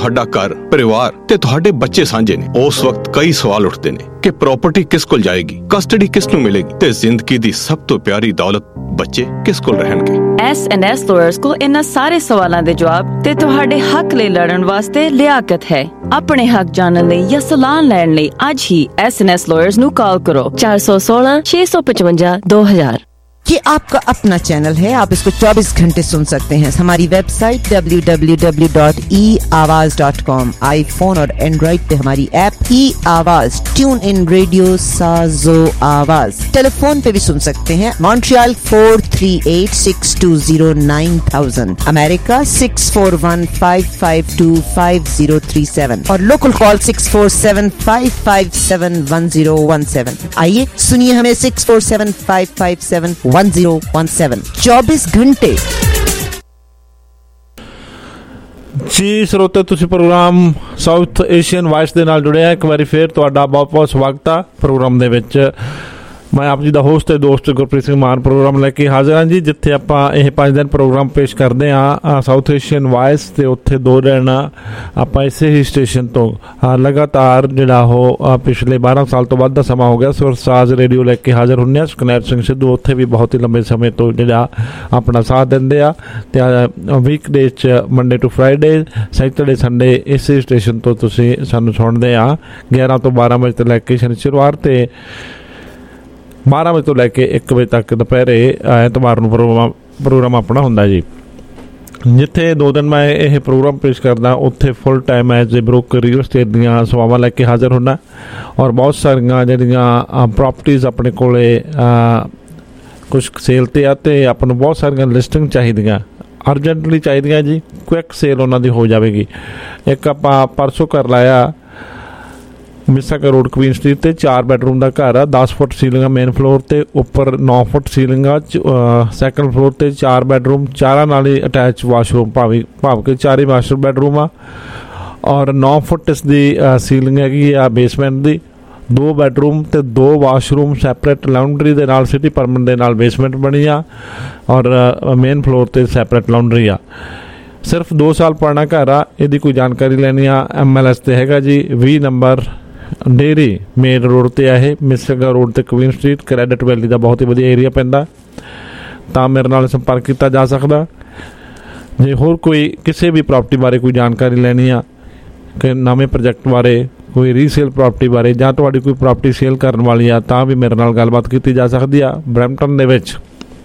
ਤੁਹਾਡਾ ਘਰ, ਪਰਿਵਾਰ ਤੇ ਤੁਹਾਡੇ ਬੱਚੇ ਸਾਂਝੇ ਨੇ, ਉਸ ਵਕਤ ਕਈ ਸਵਾਲ ਉੱਠਦੇ ਨੇ ਕਿ ਪ੍ਰਾਪਰਟੀ ਕਿਸ ਕੋਲ ਜਾਏਗੀ, ਕਸਟਡੀ ਕਿਸ ਨੂੰ ਮਿਲੇਗੀ ਤੇ ਜ਼ਿੰਦਗੀ ਦੀ ਸਭ ਤੋਂ ਪਿਆਰੀ ਦੌਲਤ ਬੱਚੇ ਕਿਸ ਕੋਲ ਰਹਿਣਗੇ। ਐਸ ਐਂਡ ਐਸ ਲਾਇਰਸ ਕੋਲ ਇਹਨਾਂ ਸਾਰੇ ਸਵਾਲਾਂ ਦੇ ਜਵਾਬ ਤੇ ਤੁਹਾਡੇ ਹੱਕ ਲਈ ਲੜਨ ਵਾਸਤੇ ਲਿਆਕਤ ਹੈ। ਆਪਣੇ ਹੱਕ ਜਾਣਨ ਲਈ ਜਾਂ ਸਲਾਹ ਲੈਣ ਲਈ ਅੱਜ ਹੀ ਐਸ ਐਂਡ ਐਸ ਲਾਇਰਸ ਨੂੰ ਕਾਲ ਕਰੋ ਚਾਰ सौ सोलह छह सौ पचवंजा दो हजार। ये आपका अपना चैनल है, आप इसको चौबीस घंटे सुन सकते हैं। हमारी website W W W dot E Awaaz dot com, iPhone और एंड्रॉइड पे हमारी ऐप ई आवाज, ट्यून इन रेडियो साजो आवाज, टेलीफोन पे भी सुन सकते हैं। Montreal four three eight six two zero nine thousand, America six four one five five two five zero three seven और local call six four seven five five seven one zero one seven. आइए सुनिए हमें six four seven five five seven one zero one seven, चौबीस घंटे। ਜੀ ਸਰੋਤੇ, ਤੁਸੀਂ ਪ੍ਰੋਗਰਾਮ ਸਾਊਥ ਏਸ਼ੀਅਨ ਵਾਇਸ ਦੇ ਨਾਲ ਜੁੜੇ ਆ। ਇੱਕ ਵਾਰੀ ਫੇਰ ਤੁਹਾਡਾ ਬਹੁਤ ਬਹੁਤ ਸਵਾਗਤ ਆ ਪ੍ਰੋਗਰਾਮ ਦੇ ਵਿੱਚ। ਮੈਂ ਆਪ ਜੀ ਦਾ ਹੋਸਟ ਤੇ ਦੋਸਤ ਗੁਰਪ੍ਰੀਤ ਸਿੰਘ ਮਾਨ ਪ੍ਰੋਗਰਾਮ ਲੈ ਕੇ ਹਾਜ਼ਰ ਹਾਂ ਜੀ, ਜਿੱਥੇ ਆਪਾਂ ਇਹ ਪੰਜ ਦਿਨ ਪ੍ਰੋਗਰਾਮ ਪੇਸ਼ ਕਰਦੇ ਹਾਂ ਸਾਊਥ ਏਸ਼ੀਅਨ ਵਾਇਸ, ਤੇ ਉੱਥੇ ਦੋ ਦਿਨ ਆਪਾਂ ਇਸੇ ਹੀ ਸਟੇਸ਼ਨ ਤੋਂ ਲਗਾਤਾਰ ਜਿਹੜਾ ਉਹ ਪਿਛਲੇ ਬਾਰਾਂ ਸਾਲ ਤੋਂ ਵੱਧ ਦਾ ਸਮਾਂ ਹੋ ਗਿਆ ਸੁਰਸਾਜ਼ ਰੇਡੀਓ ਲੈ ਕੇ ਹਾਜ਼ਰ ਹੁੰਦੇ ਹਾਂ। ਸੁਖਨੈਰ ਸਿੰਘ ਸਿੱਧੂ ਉੱਥੇ ਵੀ ਬਹੁਤ ਹੀ ਲੰਬੇ ਸਮੇਂ ਤੋਂ ਜਿਹੜਾ ਆਪਣਾ ਸਾਥ ਦਿੰਦੇ ਆ, ਤੇ ਵੀਕ ਡੇ 'ਚ Monday to Friday, Saturday Sunday ਇਸੇ ਸਟੇਸ਼ਨ ਤੋਂ ਤੁਸੀਂ ਸਾਨੂੰ ਸੁਣਦੇ ਆ ਗਿਆਰਾਂ ਤੋਂ ਬਾਰਾਂ ਵਜੇ ਤੋਂ ਲੈ ਕੇ ਸ਼ਨੀਚਰਵਾਰ, ਤੇ ਬਾਰਾਂ ਵਜੇ ਤੋਂ ਲੈ ਕੇ ਇੱਕ ਵਜੇ ਤੱਕ ਦੁਪਹਿਰੇ ਐਤਵਾਰ ਨੂੰ ਪ੍ਰੋਗਰਾਮ ਪ੍ਰੋਗਰਾਮ ਆਪਣਾ ਹੁੰਦਾ ਜੀ। ਜਿੱਥੇ ਦੋ ਦਿਨ ਮੈਂ ਇਹ ਪ੍ਰੋਗਰਾਮ ਪੇਸ਼ ਕਰਦਾ, ਉੱਥੇ full time as a broker real estate ਦੀਆਂ ਸੇਵਾਵਾਂ ਲੈ ਕੇ ਹਾਜ਼ਰ ਹੁੰਦਾ, ਔਰ ਬਹੁਤ ਸਾਰੀਆਂ ਜਿਹੜੀਆਂ ਪ੍ਰੋਪਰਟੀਜ਼ ਆਪਣੇ ਕੋਲ ਕੁਛ ਸੇਲ 'ਤੇ ਆ, ਅਤੇ ਆਪਾਂ ਨੂੰ ਬਹੁਤ ਸਾਰੀਆਂ ਲਿਸਟਿੰਗ ਚਾਹੀਦੀਆਂ, ਅਰਜੈਂਟਲੀ ਚਾਹੀਦੀਆਂ ਜੀ, ਕੁਇੱਕ ਸੇਲ ਉਹਨਾਂ ਦੀ ਹੋ ਜਾਵੇਗੀ। ਇੱਕ ਆਪਾਂ ਪਰਸੋਂ ਕਰ ਲਾਇਆ ਮਿਸਾਕਾ ਰੋਡ ਕੁਈਨ ਸਟਰੀਟ ਤੇ ਚਾਰ ਬੈਡਰੂਮ ਦਾ ਘਰ ਆ, ਦਸ ਫੁੱਟ ਸੀਲਿੰਗ ਆ ਮੇਨ ਫਲੋਰ ਤੇ, ਉੱਪਰ ਨੌ ਫੁੱਟ ਸੀਲਿੰਗ ਆ, ਸੈਕੰਡ ਫਲੋਰ ਤੇ ਚਾਰ ਬੈਡਰੂਮ, ਚਾਰਾਂ ਨਾਲ ਹੀ ਅਟੈਚ ਵਾਸ਼ਰੂਮ, ਭਾਵੇਂ ਭਾਵ ਕਿ ਚਾਰ ਹੀ ਮਾਸਟਰ ਬੈਡਰੂਮ ਆ, ਔਰ ਨੌ ਫੁੱਟ ਇਸ ਦੀ ਸੀਲਿੰਗ ਹੈਗੀ ਆ ਬੇਸਮੈਂਟ ਦੀ, ਦੋ ਬੈਡਰੂਮ ਤੇ ਦੋ ਵਾਸ਼ਰੂਮ, ਸੈਪਰੇਟ ਲਾਉਂਡਰੀ ਦੇ ਨਾਲ, ਸਿਟੀ ਪਰਮਿਟ ਦੇ ਨਾਲ ਬੇਸਮੈਂਟ ਬਣੀ ਆ, ਔਰ ਮੇਨ ਫਲੋਰ ਤੇ ਸੈਪਰੇਟ ਲਾਉਂਡਰੀ ਆ। ਸਿਰਫ ਦੋ ਸਾਲ ਪੁਰਾਣਾ ਘਰ ਆ। ਇਹਦੀ ਕੋਈ ਜਾਣਕਾਰੀ ਲੈਣੀ ਆ, ਐਮ ਐਲ ਐਸ ਤੇ ਹੈਗਾ ਜੀ ਵੀਹ ਨੰਬਰ ਡੇਰੀ ਮੇਨ ਰੋਡ 'ਤੇ ਆ ਇਹ, ਮਿਸਾਕਾ ਰੋਡ ਤੇ ਕੁਈਨ ਸਟਰੀਟ, ਕ੍ਰੈਡਿਟ ਵੈਲੀ ਦਾ ਬਹੁਤ ਹੀ ਵਧੀਆ ਏਰੀਆ ਪੈਂਦਾ, ਤਾਂ ਮੇਰੇ ਨਾਲ ਸੰਪਰਕ ਕੀਤਾ ਜਾ ਸਕਦਾ। ਜੇ ਹੋਰ ਕੋਈ ਕਿਸੇ ਵੀ ਪ੍ਰਾਪਰਟੀ ਬਾਰੇ ਕੋਈ ਜਾਣਕਾਰੀ ਲੈਣੀ ਆ, ਕਿ ਨਵੇਂ ਪ੍ਰੋਜੈਕਟ ਬਾਰੇ, ਕੋਈ ਰੀਸੇਲ ਪ੍ਰਾਪਰਟੀ ਬਾਰੇ, ਜਾਂ ਤੁਹਾਡੀ ਕੋਈ ਪ੍ਰਾਪਰਟੀ ਸੇਲ ਕਰਨ ਵਾਲੀ ਆ, ਤਾਂ ਵੀ ਮੇਰੇ ਨਾਲ ਗੱਲਬਾਤ ਕੀਤੀ ਜਾ ਸਕਦੀ ਆ। ਬਰੈਂਪਟਨ ਦੇ ਵਿੱਚ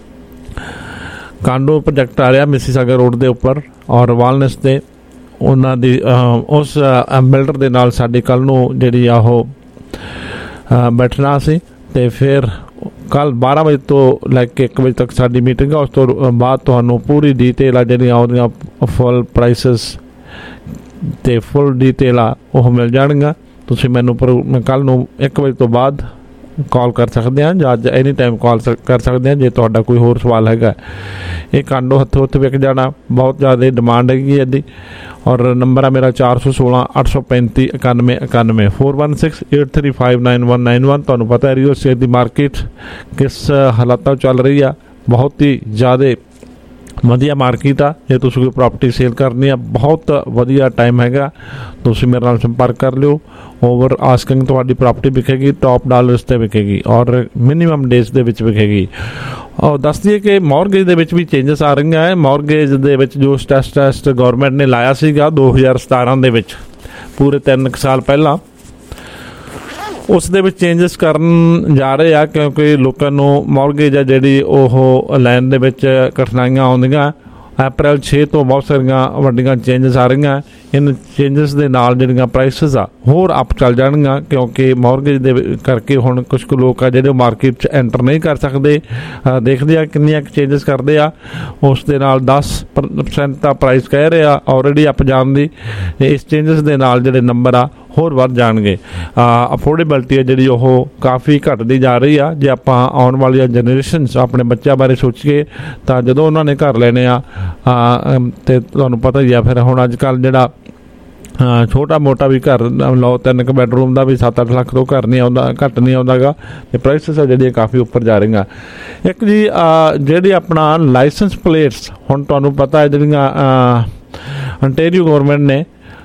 ਕਾਂਡੋ ਪ੍ਰੋਜੈਕਟ ਆ ਰਿਹਾ ਮਿਸੀਸਾਗਾ ਰੋਡ ਦੇ ਉੱਪਰ, ਔਰ ਵਾਲਨੈਸ 'ਤੇ ਉਹਨਾਂ ਦੀ ਉਸ ਬਿਲਡਰ ਦੇ ਨਾਲ ਸਾਡੀ ਕੱਲ੍ਹ ਨੂੰ ਜਿਹੜੀ ਆ ਉਹ ਬੈਠਣਾ ਸੀ, ਅਤੇ ਫਿਰ ਕੱਲ੍ਹ ਬਾਰਾਂ ਵਜੇ ਤੋਂ ਲੈ ਕੇ ਇੱਕ ਵਜੇ ਤੱਕ ਸਾਡੀ ਮੀਟਿੰਗ ਆ। ਉਸ ਤੋਂ ਬਾਅਦ ਤੁਹਾਨੂੰ ਪੂਰੀ ਡੀਟੇਲ ਆ ਜਿਹੜੀਆਂ ਉਹਦੀਆਂ ਫੁੱਲ ਪ੍ਰਾਈਸਿਸ ਅਤੇ ਫੁੱਲ ਡੀਟੇਲ ਆ ਉਹ ਮਿਲ ਜਾਣਗੀਆਂ। ਤੁਸੀਂ ਮੈਨੂੰ ਪਰ ਕੱਲ੍ਹ ਨੂੰ ਇੱਕ ਵਜੇ ਤੋਂ ਬਾਅਦ ਕਾਲ ਕਰ ਸਕਦੇ ਹਾਂ, ਜਾਂ ਅੱਜ ਐਨੀ ਟਾਈਮ ਕਾਲ ਕਰ ਸਕਦੇ ਹਾਂ ਜੇ ਤੁਹਾਡਾ ਕੋਈ ਹੋਰ ਸਵਾਲ ਹੈਗਾ। ਇਹ ਕਾਂਡੋ ਹੱਥੋਂ ਹੱਥ ਵਿਕ ਜਾਣਾ, ਬਹੁਤ ਜ਼ਿਆਦਾ ਡਿਮਾਂਡ ਹੈਗੀ ਇਹਦੀ, ਔਰ ਨੰਬਰ ਆ ਮੇਰਾ ਚਾਰ ਸੌ ਸੋਲਾਂ ਅੱਠ ਸੌ ਪੈਂਤੀ ਇਕਾਨਵੇਂ ਇਕਾਨਵੇਂ four one six eight three five nine one nine one. ਤੁਹਾਨੂੰ ਪਤਾ ਹੈ ਰੀਅਲ ਸਟੇਟ ਦੀ ਮਾਰਕੀਟ ਕਿਸ ਹਾਲਾਤਾਂ ਚੱਲ ਰਹੀ ਆ, ਬਹੁਤ ਹੀ ਜ਼ਿਆਦਾ ਵਧੀਆ ਮਾਰਕੀਟ ਆ। ਜੇ ਤੁਸੀਂ ਕੋਈ ਪ੍ਰਾਪਰਟੀ ਸੇਲ ਕਰਨੀ ਆ, ਬਹੁਤ ਵਧੀਆ ਟਾਈਮ ਹੈਗਾ, ਤੁਸੀਂ ਮੇਰੇ ਨਾਲ ਸੰਪਰਕ ਕਰ ਲਿਓ। ਓਵਰ ਆਸਕਿੰਗ ਤੁਹਾਡੀ ਪ੍ਰਾਪਰਟੀ ਵਿਕੇਗੀ, ਟੌਪ ਡਾਲਰਸ 'ਤੇ ਵਿਕੇਗੀ, ਔਰ ਮਿਨੀਮਮ ਡੇਜ਼ ਦੇ ਵਿੱਚ ਵਿਕੇਗੀ। ਔਰ ਦੱਸ ਦਈਏ ਕਿ ਮੌਰਗੇਜ ਦੇ ਵਿੱਚ ਵੀ ਚੇਂਜਸ ਆ ਰਹੀਆਂ ਹੈ। ਮੌਰਗੇਜ ਦੇ ਵਿੱਚ ਜੋ ਸਟੈਸ ਟੈਸਟ ਗੌਰਮੈਂਟ ਨੇ ਲਾਇਆ ਸੀਗਾ ਦੋ ਹਜ਼ਾਰ ਸਤਾਰਾਂ ਦੇ ਵਿੱਚ, ਪੂਰੇ ਤਿੰਨ ਕੁ ਸਾਲ ਪਹਿਲਾਂ, ਉਸ ਦੇ ਵਿੱਚ ਚੇਂਜਸ ਕਰਨ ਜਾ ਰਹੇ ਆ, ਕਿਉਂਕਿ ਲੋਕਾਂ ਨੂੰ ਮੌਰਗੇਜ ਆ ਜਿਹੜੀ ਉਹ ਲੈਣ ਦੇ ਵਿੱਚ ਕਠਿਨਾਈਆਂ ਆਉਂਦੀਆਂ। ਅਪ੍ਰੈਲ ਛੇ ਤੋਂ ਬਹੁਤ ਸਾਰੀਆਂ ਵੱਡੀਆਂ ਚੇਂਜਸ ਆ ਰਹੀਆਂ। ਇਨ ਚੇਂਜਸ ਦੇ ਨਾਲ ਜਿਹੜੀਆਂ ਪ੍ਰਾਈਸਿਸ ਆ ਹੋਰ ਅਪ ਚੱਲ ਜਾਣਗੀਆਂ, ਕਿਉਂਕਿ ਮੌਰਗੇਜ ਦੇ ਕਰਕੇ ਹੁਣ ਕੁਛ ਕੁ ਲੋਕ ਆ ਜਿਹੜੇ ਮਾਰਕੀਟ 'ਚ ਐਂਟਰ ਨਹੀਂ ਕਰ ਸਕਦੇ। ਦੇਖਦੇ ਆ ਕਿੰਨੀਆਂ ਕੁ ਚੇਂਜਸ ਕਰਦੇ ਆ, ਉਸ ਦੇ ਨਾਲ ਦਸ ਪਰਸੈਂਟ ਦਾ ਪ੍ਰਾਈਸ ਕਹਿ ਰਹੇ ਆ ਆਲਰੇਡੀ ਅਪ ਜਾਣ ਦੀ। ਇਸ ਚੇਂਜਸ ਦੇ ਨਾਲ ਜਿਹੜੇ ਨੰਬਰ ਆ ਹੋਰ ਵੱਧ ਜਾਣਗੇ। ਅਫੋਰਡੇਬਿਲਟੀ ਆ ਜਿਹੜੀ ਉਹ ਕਾਫੀ ਘਟਦੀ ਜਾ ਰਹੀ ਆ। ਜੇ ਆਪਾਂ ਆਉਣ ਵਾਲੀਆਂ ਜਨਰੇਸ਼ਨਸ ਆਪਣੇ ਬੱਚਿਆਂ ਬਾਰੇ ਸੋਚੀਏ ਤਾਂ ਜਦੋਂ ਉਹਨਾਂ ਨੇ ਘਰ ਲੈਣੇ ਆ, ਅਤੇ ਤੁਹਾਨੂੰ ਪਤਾ ਹੀ ਆ ਫਿਰ ਹੁਣ ਅੱਜ ਕੱਲ੍ਹ ਜਿਹੜਾ ਛੋਟਾ ਮੋਟਾ ਵੀ ਘਰ ਲਓ, ਤਿੰਨ ਕੁ ਬੈਡਰੂਮ ਦਾ ਵੀ ਸੱਤ ਅੱਠ ਲੱਖ ਤੋਂ ਘਰ ਨਹੀਂ ਆਉਂਦਾ, ਘੱਟ ਨਹੀਂ ਆਉਂਦਾ ਗਾ, ਅਤੇ ਪ੍ਰਾਈਸਿਸ ਆ ਜਿਹੜੀਆਂ ਕਾਫੀ ਉੱਪਰ ਜਾ ਰਹੀਆਂ। ਇੱਕ ਜੀ ਜਿਹੜੀ ਆਪਣਾ ਲਾਇਸੈਂਸ ਪਲੇਟਸ, ਹੁਣ ਤੁਹਾਨੂੰ ਪਤਾ ਹੈ ਜਿਹੜੀਆਂ ਅੰਟੇਰੀਓ ਗੌਰਮੈਂਟ ਨੇ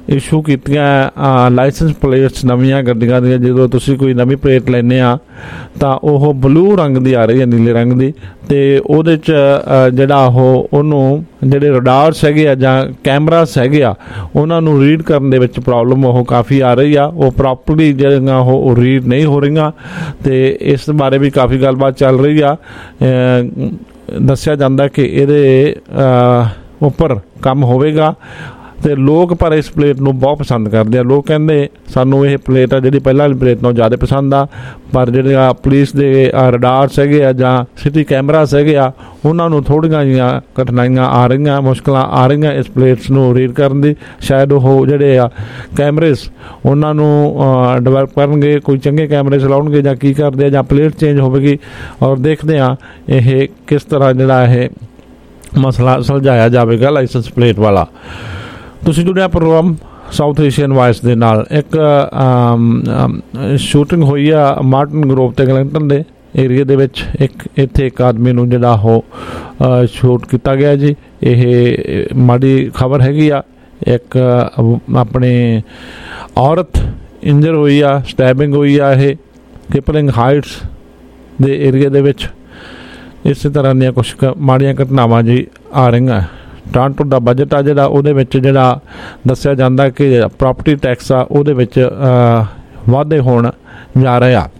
ਇਸ਼ੂ ਕੀਤੀਆਂ ਲਾਇਸੈਂਸ ਪਲੇਟਸ ਨਵੀਆਂ ਗੱਡੀਆਂ ਦੀਆਂ। ਜਦੋਂ ਤੁਸੀਂ ਕੋਈ ਨਵੀਂ ਪਲੇਟ ਲੈਂਦੇ ਆ ਤਾਂ ਉਹ ਬਲੂ ਰੰਗ ਦੀ ਆ ਰਹੀ ਹੈ, ਨੀਲੇ ਰੰਗ ਦੀ, ਅਤੇ ਉਹਦੇ 'ਚ ਜਿਹੜਾ ਉਹ ਉਹਨੂੰ ਜਿਹੜੇ ਰਡਾਰਸ ਹੈਗੇ ਆ ਜਾਂ ਕੈਮਰਾਸ ਹੈਗੇ ਆ ਉਹਨਾਂ ਨੂੰ ਰੀਡ ਕਰਨ ਦੇ ਵਿੱਚ ਪ੍ਰੋਬਲਮ ਉਹ ਕਾਫੀ ਆ ਰਹੀ ਆ। ਉਹ ਪ੍ਰੋਪਰਲੀ ਜਿਹੜੀਆਂ ਉਹ ਰੀਡ ਨਹੀਂ ਹੋ ਰਹੀਆਂ, ਅਤੇ ਇਸ ਬਾਰੇ ਵੀ ਕਾਫੀ ਗੱਲਬਾਤ ਚੱਲ ਰਹੀ ਆ। ਦੱਸਿਆ ਜਾਂਦਾ ਕਿ ਇਹਦੇ ਉੱਪਰ ਕੰਮ ਹੋਵੇਗਾ ਅਤੇ ਲੋਕ ਪਰ ਇਸ ਪਲੇਟ ਨੂੰ ਬਹੁਤ ਪਸੰਦ ਕਰਦੇ ਆ। ਲੋਕ ਕਹਿੰਦੇ ਸਾਨੂੰ ਇਹ ਪਲੇਟ ਆ ਜਿਹੜੀ ਪਹਿਲਾਂ ਵਾਲੀ ਪਲੇਟ ਨਾਲੋਂ ਜ਼ਿਆਦਾ ਪਸੰਦ ਆ, ਪਰ ਜਿਹੜੇ ਆ ਪੁਲਿਸ ਦੇ ਰਡਾਰਸ ਹੈਗੇ ਆ ਜਾਂ ਸਿਟੀ ਕੈਮਰਾਸ ਹੈਗੇ ਆ ਉਹਨਾਂ ਨੂੰ ਥੋੜ੍ਹੀਆਂ ਜਿਹੀਆਂ ਕਠਿਨਾਈਆਂ ਆ ਰਹੀਆਂ, ਮੁਸ਼ਕਲਾਂ ਆ ਰਹੀਆਂ ਇਸ ਪਲੇਟਸ ਨੂੰ ਰੀਡ ਕਰਨ ਦੀ। ਸ਼ਾਇਦ ਉਹ ਜਿਹੜੇ ਆ ਕੈਮਰੇਸ ਉਹਨਾਂ ਨੂੰ ਡਿਵੈਲਪ ਕਰਨਗੇ, ਕੋਈ ਚੰਗੇ ਕੈਮਰੇਸ ਲਾਉਣਗੇ ਜਾਂ ਕੀ ਕਰਦੇ ਆ, ਜਾਂ ਪਲੇਟ ਚੇਂਜ ਹੋਵੇਗੀ। ਔਰ ਦੇਖਦੇ ਹਾਂ ਇਹ ਕਿਸ ਤਰ੍ਹਾਂ ਜਿਹੜਾ ਇਹ ਮਸਲਾ ਸੁਲਝਾਇਆ ਜਾਵੇਗਾ ਲਾਇਸੈਂਸ ਪਲੇਟ ਵਾਲਾ। ਤੁਸੀਂ ਜੁੜਿਆ ਪ੍ਰੋਗਰਾਮ ਸਾਊਥ ਏਸ਼ੀਅਨ ਵਾਇਸ ਦੇ ਨਾਲ। ਇੱਕ ਸ਼ੂਟਿੰਗ ਹੋਈ ਆ ਮਾਰਟਨ ਗਰੋਵ ਤੇ ਗਲੈਂਟਨ ਦੇ ਏਰੀਏ ਦੇ ਵਿੱਚ। ਇੱਕ ਇੱਥੇ ਇੱਕ ਆਦਮੀ ਨੂੰ ਜਿਹੜਾ ਉਹ ਸ਼ੂਟ ਕੀਤਾ ਗਿਆ ਜੀ। ਇਹ ਮਾੜੀ ਖਬਰ ਹੈਗੀ ਆ। ਇੱਕ ਆਪਣੇ ਔਰਤ ਇੰਜਰ ਹੋਈ ਆ, ਸਟੈਬਿੰਗ ਹੋਈ ਆ ਇਹ ਕਿਪਲਿੰਗ ਹਾਈਟਸ ਦੇ ਏਰੀਏ ਦੇ ਵਿੱਚ। ਇਸੇ ਤਰ੍ਹਾਂ ਦੀਆਂ ਕੁਛ ਮਾੜੀਆਂ ਘਟਨਾਵਾਂ ਜੀ ਆ ਰਹੀਆਂ। ਟਰਾਂਟੋ ਦਾ ਬਜਟ ਆ ਜਿਹੜਾ ਉਹਦੇ ਵਿੱਚ ਜਿਹੜਾ ਦੱਸਿਆ ਜਾਂਦਾ ਕਿ ਪ੍ਰੋਪਰਟੀ ਟੈਕਸ ਆ ਉਹਦੇ ਵਿੱਚ ਵਾਧੇ ਹੋਣ ਜਾ ਰਹੇ ਆ।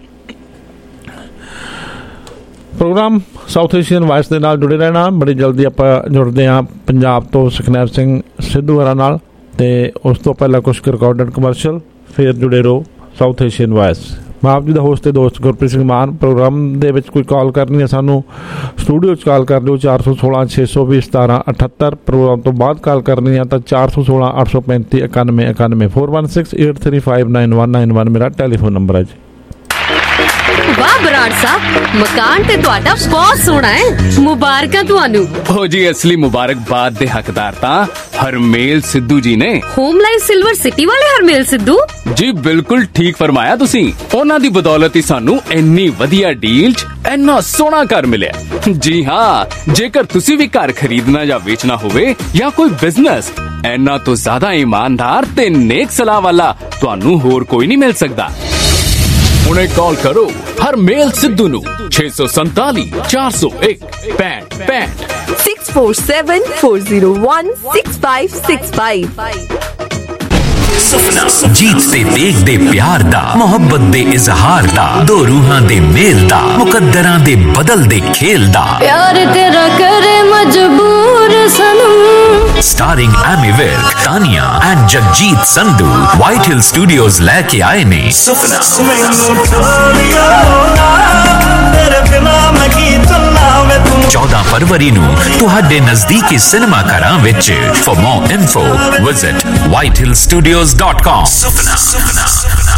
ਪ੍ਰੋਗਰਾਮ ਸਾਊਥ ਏਸ਼ੀਅਨ ਵਾਇਸ ਦੇ ਨਾਲ ਜੁੜੇ ਰਹਿਣਾ। ਬੜੀ ਜਲਦੀ ਆਪਾਂ ਜੁੜਦੇ ਹਾਂ ਪੰਜਾਬ ਤੋਂ ਸੁਖਨੈਬ ਸਿੰਘ ਸਿੱਧੂ ਹੋਰਾਂ ਨਾਲ, ਅਤੇ ਉਸ ਤੋਂ ਪਹਿਲਾਂ ਕੁਛ ਰਿਕਾਰਡਡ ਕਮਰਸ਼ੀਅਲ, ਫਿਰ ਜੁੜੇ ਰਹੋ ਸਾਊਥ ਏਸ਼ੀਅਨ ਵਾਇਸ। ਮੈਂ ਆਪ ਜੀ ਦਾ ਹੋਸਟ ਤੇ ਦੋਸਤ ਗੁਰਪ੍ਰੀਤ ਸਿੰਘ ਮਾਨ। ਪ੍ਰੋਗਰਾਮ ਦੇ ਵਿੱਚ ਕੋਈ ਕਾਲ ਕਰਨੀ ਹੈ ਸਾਨੂੰ ਸਟੂਡੀਓ 'ਚ ਕਾਲ ਕਰ ਲਿਓ ਚਾਰ ਸੌ ਸੋਲਾਂ ਛੇ ਸੌ ਵੀਹ ਸਤਾਰਾਂ ਅਠੱਤਰ। ਪ੍ਰੋਗਰਾਮ ਤੋਂ ਬਾਅਦ ਕਾਲ ਕਰਨੀ ਹੈ ਤਾਂ ਚਾਰ ਸੌ ਸੋਲਾਂ ਅੱਠ ਸੌ ਪੈਂਤੀ ਇਕਾਨਵੇਂ ਇਕਾਨਵੇਂ four one six eight three five nine one nine one ਮੇਰਾ ਟੈਲੀਫੋਨ ਨੰਬਰ ਹੈ ਜੀ। ਵਾਹ ਬਰਾੜ ਸਾਹਿਬ, ਮਕਾਨ ਤੇ ਤੁਹਾਡਾ ਬਹੁਤ ਸੋਹਣਾ ਹੈ, ਮੁਬਾਰਕਾਂ ਤੁਹਾਨੂੰ। ਹੋ ਜੀ, ਅਸਲੀ ਮੁਬਾਰਕਬਾਦ ਦੇ ਹੱਕਦਾਰ ਤਾਂ ਹਰਮੇਲ ਸਿੱਧੂ ਜੀ ਨੇ। ਹੋਮ ਲਾਈਫ ਸਿਲਵਰ ਸਿਟੀ ਵਾਲੇ ਹਰਮੇਲ ਸਿੱਧੂ ਜੀ, ਬਿਲਕੁਲ ਠੀਕ ਫਰਮਾਇਆ ਤੁਸੀਂ। ਉਹਨਾਂ ਦੀ ਬਦੌਲਤ ਹੀ ਸਾਨੂੰ ਇੰਨੀ ਵਧੀਆ ਡੀਲ 'ਚ ਇੰਨਾ ਸੋਹਣਾ ਘਰ ਮਿਲਿਆ। ਜੀ ਹਾਂ, ਜੇਕਰ ਤੁਸੀਂ ਵੀ ਘਰ ਖਰੀਦਣਾ ਜਾਂ ਵੇਚਣਾ ਹੋਵੇ ਜਾਂ ਕੋਈ ਬਿਜ਼ਨਸ, ਇੰਨਾ ਤੋਂ ਜ਼ਿਆਦਾ ਇਮਾਨਦਾਰ ਤੇ ਨੇਕ ਸਲਾਹ ਵਾਲਾ ਤੁਹਾਨੂੰ ਹੋਰ ਕੋਈ ਨਹੀਂ ਮਿਲ ਸਕਦਾ। ਹੁਣੇ ਕਾਲ ਕਰੋ ਹਰਮੇਲ ਸਿੱਧੂ ਨੂੰ ਛੇ ਸੌ ਸੰਤਾਲੀ ਚਾਰ ਸੌ ਇੱਕ ਪੈਂਹਠ ਪੈਂਹਠ six four seven four zero one six five six five. ਸੁਪਨਾ ਜੀਤ ਤੇ ਦੇਖਦੇ ਪਿਆਰ ਦਾ, ਮੁਹੱਬਤ ਦੇ ਇਜ਼ਹਾਰ ਦਾ, ਦੋ ਰੂਹਾਂ ਦੇ ਮੇਲ ਦਾ, ਮੁਕੱਦਰਾਂ ਦੇ ਬਦਲਦੇ ਖੇਲ ਦਾ। ਪਿਆਰ ਤੇਰਾ ਕਰੇ ਮਜਬੂਰ Sanam. Starring Amy Virk, Tania and Jagjit Sandhu, White Hill Studios ਲੈ ਕੇ ਆਏ ਨੇ ਸੁਪਨਾ। ਚੌਦਾਂ ਫਰਵਰੀ ਨੂੰ ਤੁਹਾਡੇ ਨਜ਼ਦੀਕੀ ਸਿਨੇਮਾ ਘਰਾਂ ਵਿੱਚ। For more info, visit white hill studios dot com. ਸੁਪਨਾ ਸੁਪਨਾ ਸੁਪਨਾ।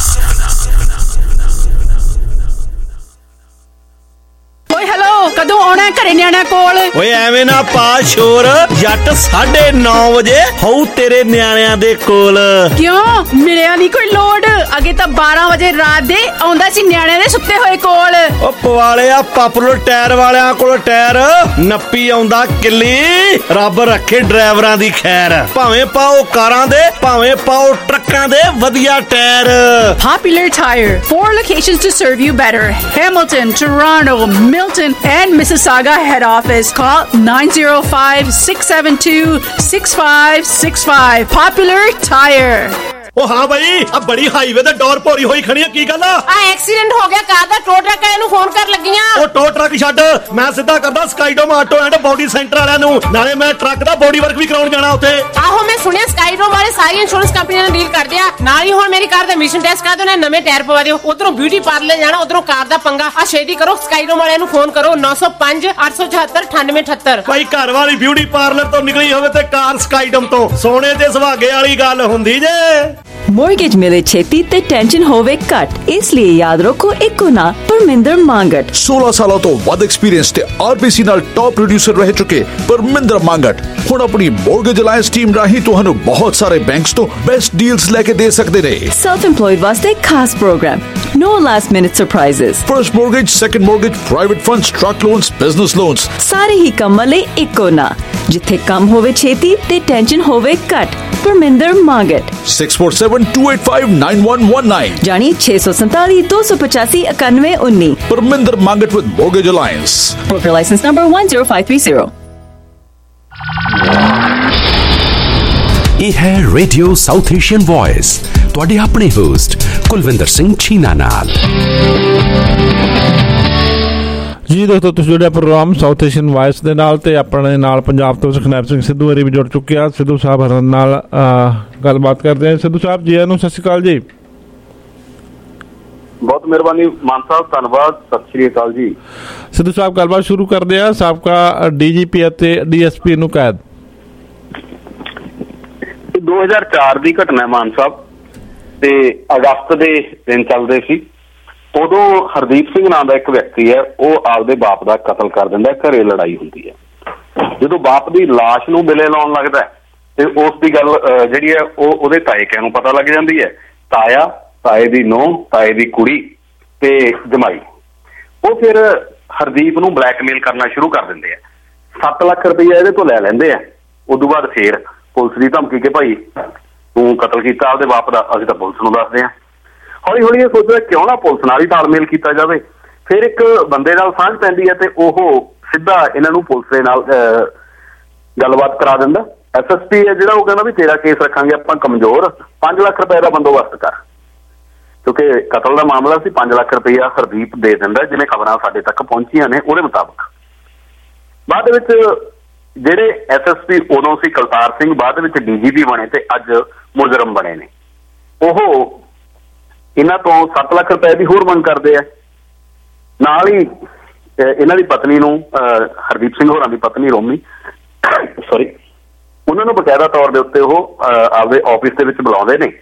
ਓਏ ਹੈਲੋ, ਕਦੋਂ ਆਉਣਾ ਘਰੇ ਨਿਆਣਿਆਂ ਕੋਲ? ਓਏ ਐਵੇਂ ਨਾ ਪਾ ਸ਼ੋਰ, ਜੱਟ ਸਾਢੇ ਨੌ ਵਜੇ ਹੋਊ ਤੇਰੇ ਨਿਆਣਿਆਂ ਦੇ ਕੋਲ। ਕਿਉਂ ਮਿਲਿਆ ਨਹੀਂ ਕੋਈ ਲੋਡ? ਅੱਗੇ ਤਾਂ ਬਾਰਾਂ ਵਜੇ ਰਾਤ ਦੇ ਆਉਂਦਾ ਸੀ ਨਿਆਣਿਆਂ ਦੇ ਸੁੱਤੇ ਹੋਏ ਕੋਲ। ਓ ਪਵਾਲਿਆ ਪਾਪੂਲਰ ਟਾਇਰ ਵਾਲਿਆਂ ਕੋਲ ਟਾਇਰ ਨੱਪੀ ਆਉਂਦਾ ਕਿੱਲੀ। ਰੱਬ ਰੱਖੇ ਡਰਾਈਵਰਾਂ ਦੀ ਖੈਰ। ਭਾਵੇਂ ਪਾਓ ਕਾਰਾਂ ਦੇ, ਭਾਵੇਂ ਪਾਓ ਟਰੱਕਾਂ ਦੇ ਵਧੀਆ tyre. Popular Tire, four locations to serve you better. Hamilton, Toronto, Milton, and Mississauga head office. Call nine zero five six seven two six five six five. Popular Tire. ਉਹ ਹਾਂ ਬਈ, ਆ ਬੜੀ ਹਾਈਵੇ ਤੇ ਡੋਰ ਭੋਰੀ ਹੋਈ ਖੜੀ ਆ, ਕੀ ਗੱਲ ਆ? ਆ ਐਕਸੀਡੈਂਟ ਹੋ ਗਿਆ ਕਾਰ ਦਾ, ਟੋ ਟਰੱਕ ਵਾਲਿਆਂ ਨੂੰ ਫੋਨ ਕਰ ਲੱਗੀਆਂ। ਉਹ ਟੋ ਟਰੱਕ ਛੱਡ, ਮੈਂ ਸਿੱਧਾ ਕਰਦਾ Skydome auto and body centre ਵਾਲਿਆਂ ਨੂੰ। ਨਾਲੇ ਮੈਂ ਟਰੱਕ ਦਾ ਬੋਡੀ ਵਰਕ ਵੀ ਕਰਾਉਣ ਜਾਣਾ ਉੱਥੇ। ਆਹੋ, ਮੈਂ ਸੁਣਿਆ ਸਕਾਈਡੋਮ ਵਾਲੇ ਸਾਰੀ ਇੰਸ਼ੋਰੈਂਸ ਕੰਪਨੀਆਂ ਨਾਲ ਡੀਲ ਕਰਦੇ ਆ। ਨਾਲ ਹੀ ਹੁਣ ਮੇਰੀ ਕਾਰ ਦਾ ਐਮਿਸ਼ਨ ਟੈਸਟ ਕਰਾ ਦਿਓ, ਨਵੇਂ ਟਾਇਰ ਪਵਾ ਦਿਓ। ਉਧਰੋਂ ਬਿਊਟੀ ਪਾਰਲਰ ਜਾਣਾ, ਉਧਰੋਂ ਕਾਰ ਦਾ ਪੰਗਾ। ਆ ਛੇਤੀ ਕਰੋ, ਸਕਾਈਡੋਮ ਵਾਲਿਆਂ ਨੂੰ ਫੋਨ ਕਰੋ ਨੌ ਸੌ ਪੰਜ ਅੱਠ ਸੌ ਚੌਹੱਤਰ ਅਠਾਨਵੇਂ ਅਠੱਤਰ। ਭਾਈ ਘਰ ਵਾਲੀ ਬਿਊਟੀ ਪਾਰਲਰ ਤੋਂ ਨਿਕਲੀ ਹੋਵੇ ਤੇ ਕਾਰ ਸਕਾਈਡੋਮ ਤੋਂ, ਸੋਨੇ ਤੇ ਸੁਹਾਗੇ ਵਾਲੀ ਗੱਲ ਹੁੰਦੀ ਜੇ। मोर्गेज मिले छेती ते टेंशन होवे घट, इसलिए याद रखो इको ना परमिंदर मांगट। सोलह सालों तो वध एक्सपीरियंस ते आरबीसी नाल टॉप प्रोड्यूसर रह चुके परमिंदर मांगट हुण अपनी मोर्गेज अलायंस टीम राही तुहानू बहुत सारे बैंक्स तो बेस्ट डील्स लेके दे सकते ने। सेल्फ एम्प्लॉयड वास्ते खास programme, no last minute surprises. First mortgage, second mortgage, private funds, truck loans, business loans, सारे ही कम्मां लई इको ना, जिथे कम होवे छेती ते टेंशन होवे घट। Parminder Mangat six four seven two eight five nine one one nine जानी छह सौ सैताली दो सौ पचासी इक्यानवे उन्नी। Parminder Mangat with mortgage alliance. Broker licence number one zero five three zero. ਇਹ ਹੈ ਰੇਡੀਓ ਸਾਊਥ ਏਸ਼ੀਅਨ ਵੌਇਸ ਤੁਹਾਡੇ ਆਪਣੇ ਹੋਸਟ ਕੁਲਵਿੰਦਰ ਸਿੰਘ ਛੀਨਾ ਨਾਲ। ਜੀ ਦੋਸਤੋ, ਤੁਸੀਂ ਜੁੜਿਆ ਪ੍ਰੋਗਰਾਮ ਸਾਊਥ ਏਸ਼ੀਅਨ ਵੌਇਸ ਦੇ ਨਾਲ ਤੇ ਆਪਣੇ ਨਾਲ ਪੰਜਾਬ ਤੋਂ ਸੁਖਨੈਬ ਸਿੰਘ ਸਿੱਧੂ ਹਰੀ ਵੀ ਜੁੜ ਚੁੱਕੇ ਆ। ਸਿੱਧੂ ਸਾਹਿਬ ਹਰਨ ਨਾਲ ਗੱਲਬਾਤ ਕਰਦੇ ਆ। ਸਿੱਧੂ ਸਾਹਿਬ ਜੀ ਨੂੰ ਸਤਿ ਸ਼੍ਰੀ ਅਕਾਲ ਜੀ। ਬਹੁਤ ਮਿਹਰਬਾਨੀ ਮਾਨ ਸਾਹਿਬ, ਧੰਨਵਾਦ, ਸਤਿ ਸ਼੍ਰੀ ਅਕਾਲ ਜੀ। ਸਿੱਧੂ ਸਾਹਿਬ ਗੱਲਬਾਤ ਸ਼ੁਰੂ ਕਰਦੇ ਆ। ਸਾਬਕਾ ਡੀਜੀਪੀ ਅਤੇ ਡੀਐਸਪੀ ਨੂੰ ਕੈਦ। ਦੋ ਹਜ਼ਾਰ ਚਾਰ ਦੀ ਘਟਨਾ ਹੈ ਮਾਨ ਸਾਹਿਬ, ਤੇ ਅਗਸਤ ਦੇ ਦਿਨ ਚੱਲਦੇ ਸੀ। ਉਦੋਂ ਹਰਦੀਪ ਸਿੰਘ ਨਾਂ ਦਾ ਇੱਕ ਵਿਅਕਤੀ ਹੈ, ਉਹ ਆਪਦੇ ਬਾਪ ਦਾ ਕਤਲ ਕਰ ਦਿੰਦਾ। ਘਰੇ ਲੜਾਈ ਹੁੰਦੀ ਹੈ। ਜਦੋਂ ਬਾਪ ਦੀ ਲਾਸ਼ ਨੂੰ ਬਿਲੇ ਲਾਉਣ ਲੱਗਦਾ ਤੇ ਉਸ ਦੀ ਗੱਲ ਜਿਹੜੀ ਹੈ ਉਹ ਉਹਦੇ ਤਾਏ ਨੂੰ ਪਤਾ ਲੱਗ ਜਾਂਦੀ ਹੈ। ਤਾਇਆ, ਤਾਏ ਦੀ ਨੂੰਹ, ਤਾਏ ਦੀ ਕੁੜੀ ਤੇ ਜਮਾਈ, ਉਹ ਫਿਰ ਹਰਦੀਪ ਨੂੰ ਬਲੈਕਮੇਲ ਕਰਨਾ ਸ਼ੁਰੂ ਕਰ ਦਿੰਦੇ ਆ। ਸੱਤ ਲੱਖ ਰੁਪਈਆ ਇਹਦੇ ਤੋਂ ਲੈ ਲੈਂਦੇ ਆ। ਉਦੋਂ ਬਾਅਦ ਫੇਰ ਪੁਲਿਸ ਦੀ ਧਮਕੀ ਕਿ ਭਾਈ ਤੂੰ ਕਤਲ ਕੀਤਾ ਆਪਦੇ ਬਾਪ ਦਾ, ਅਸੀਂ ਤਾਂ ਪੁਲਿਸ ਨੂੰ ਦੱਸਦੇ ਹਾਂ। ਹੌਲੀ ਹੌਲੀ ਇਹ ਸੋਚਦਾ ਕਿਉਂ ਨਾ ਪੁਲਿਸ ਨਾਲ ਹੀ ਤਾਲਮੇਲ ਕੀਤਾ ਜਾਵੇ। ਫਿਰ ਇੱਕ ਬੰਦੇ ਨਾਲ ਸਾਂਝ ਪੈਂਦੀ ਹੈ ਤੇ ਉਹ ਸਿੱਧਾ ਇਹਨਾਂ ਨੂੰ ਪੁਲਿਸ ਦੇ ਨਾਲ ਗੱਲਬਾਤ ਕਰਾ ਦਿੰਦਾ। ਐਸ ਐਸ ਪੀ ਹੈ ਜਿਹੜਾ, ਉਹ ਕਹਿੰਦਾ ਵੀ ਤੇਰਾ ਕੇਸ ਰੱਖਾਂਗੇ ਆਪਾਂ ਕਮਜ਼ੋਰ, ਪੰਜ ਲੱਖ ਰੁਪਏ ਦਾ ਬੰਦੋਬਸਤ ਕਰ। ਕਿਉਂਕਿ ਕਤਲ ਦਾ ਮਾਮਲਾ ਸੀ। ਪੰਜ ਲੱਖ ਰੁਪਈਆ ਹਰਦੀਪ ਦੇ ਦਿੰਦਾ, ਜਿਵੇਂ ਖਬਰਾਂ ਸਾਡੇ ਤੱਕ ਪਹੁੰਚੀਆਂ ਨੇ ਉਹਦੇ ਮੁਤਾਬਕ। ਬਾਅਦ ਵਿੱਚ ਜਿਹੜੇ ਐਸ ਐਸ ਪੀ ਉਦੋਂ ਸੀ ਕਲਤਾਰ ਸਿੰਘ, ਬਾਅਦ ਵਿੱਚ ਡੀ ਜੀ ਪੀ ਬਣੇ ਤੇ ਅੱਜ ਮੁਜਰਮ ਬਣੇ ਨੇ, ਉਹ ਇਹਨਾਂ ਤੋਂ ਸੱਤ ਲੱਖ ਰੁਪਏ ਦੀ ਹੋਰ ਮੰਗ ਕਰਦੇ ਆ। ਨਾਲ ਹੀ ਇਹਨਾਂ ਦੀ ਪਤਨੀ ਨੂੰ, ਹਰਦੀਪ ਸਿੰਘ ਹੋਰਾਂ ਦੀ ਪਤਨੀ ਰੋਮੀ, ਸੌਰੀ, ਉਹਨਾਂ ਨੂੰ ਬਕਾਇਦਾ ਤੌਰ ਦੇ ਉੱਤੇ ਉਹ ਆਪਦੇ ਆਫਿਸ ਦੇ ਵਿੱਚ ਬੁਲਾਉਂਦੇ ਨੇ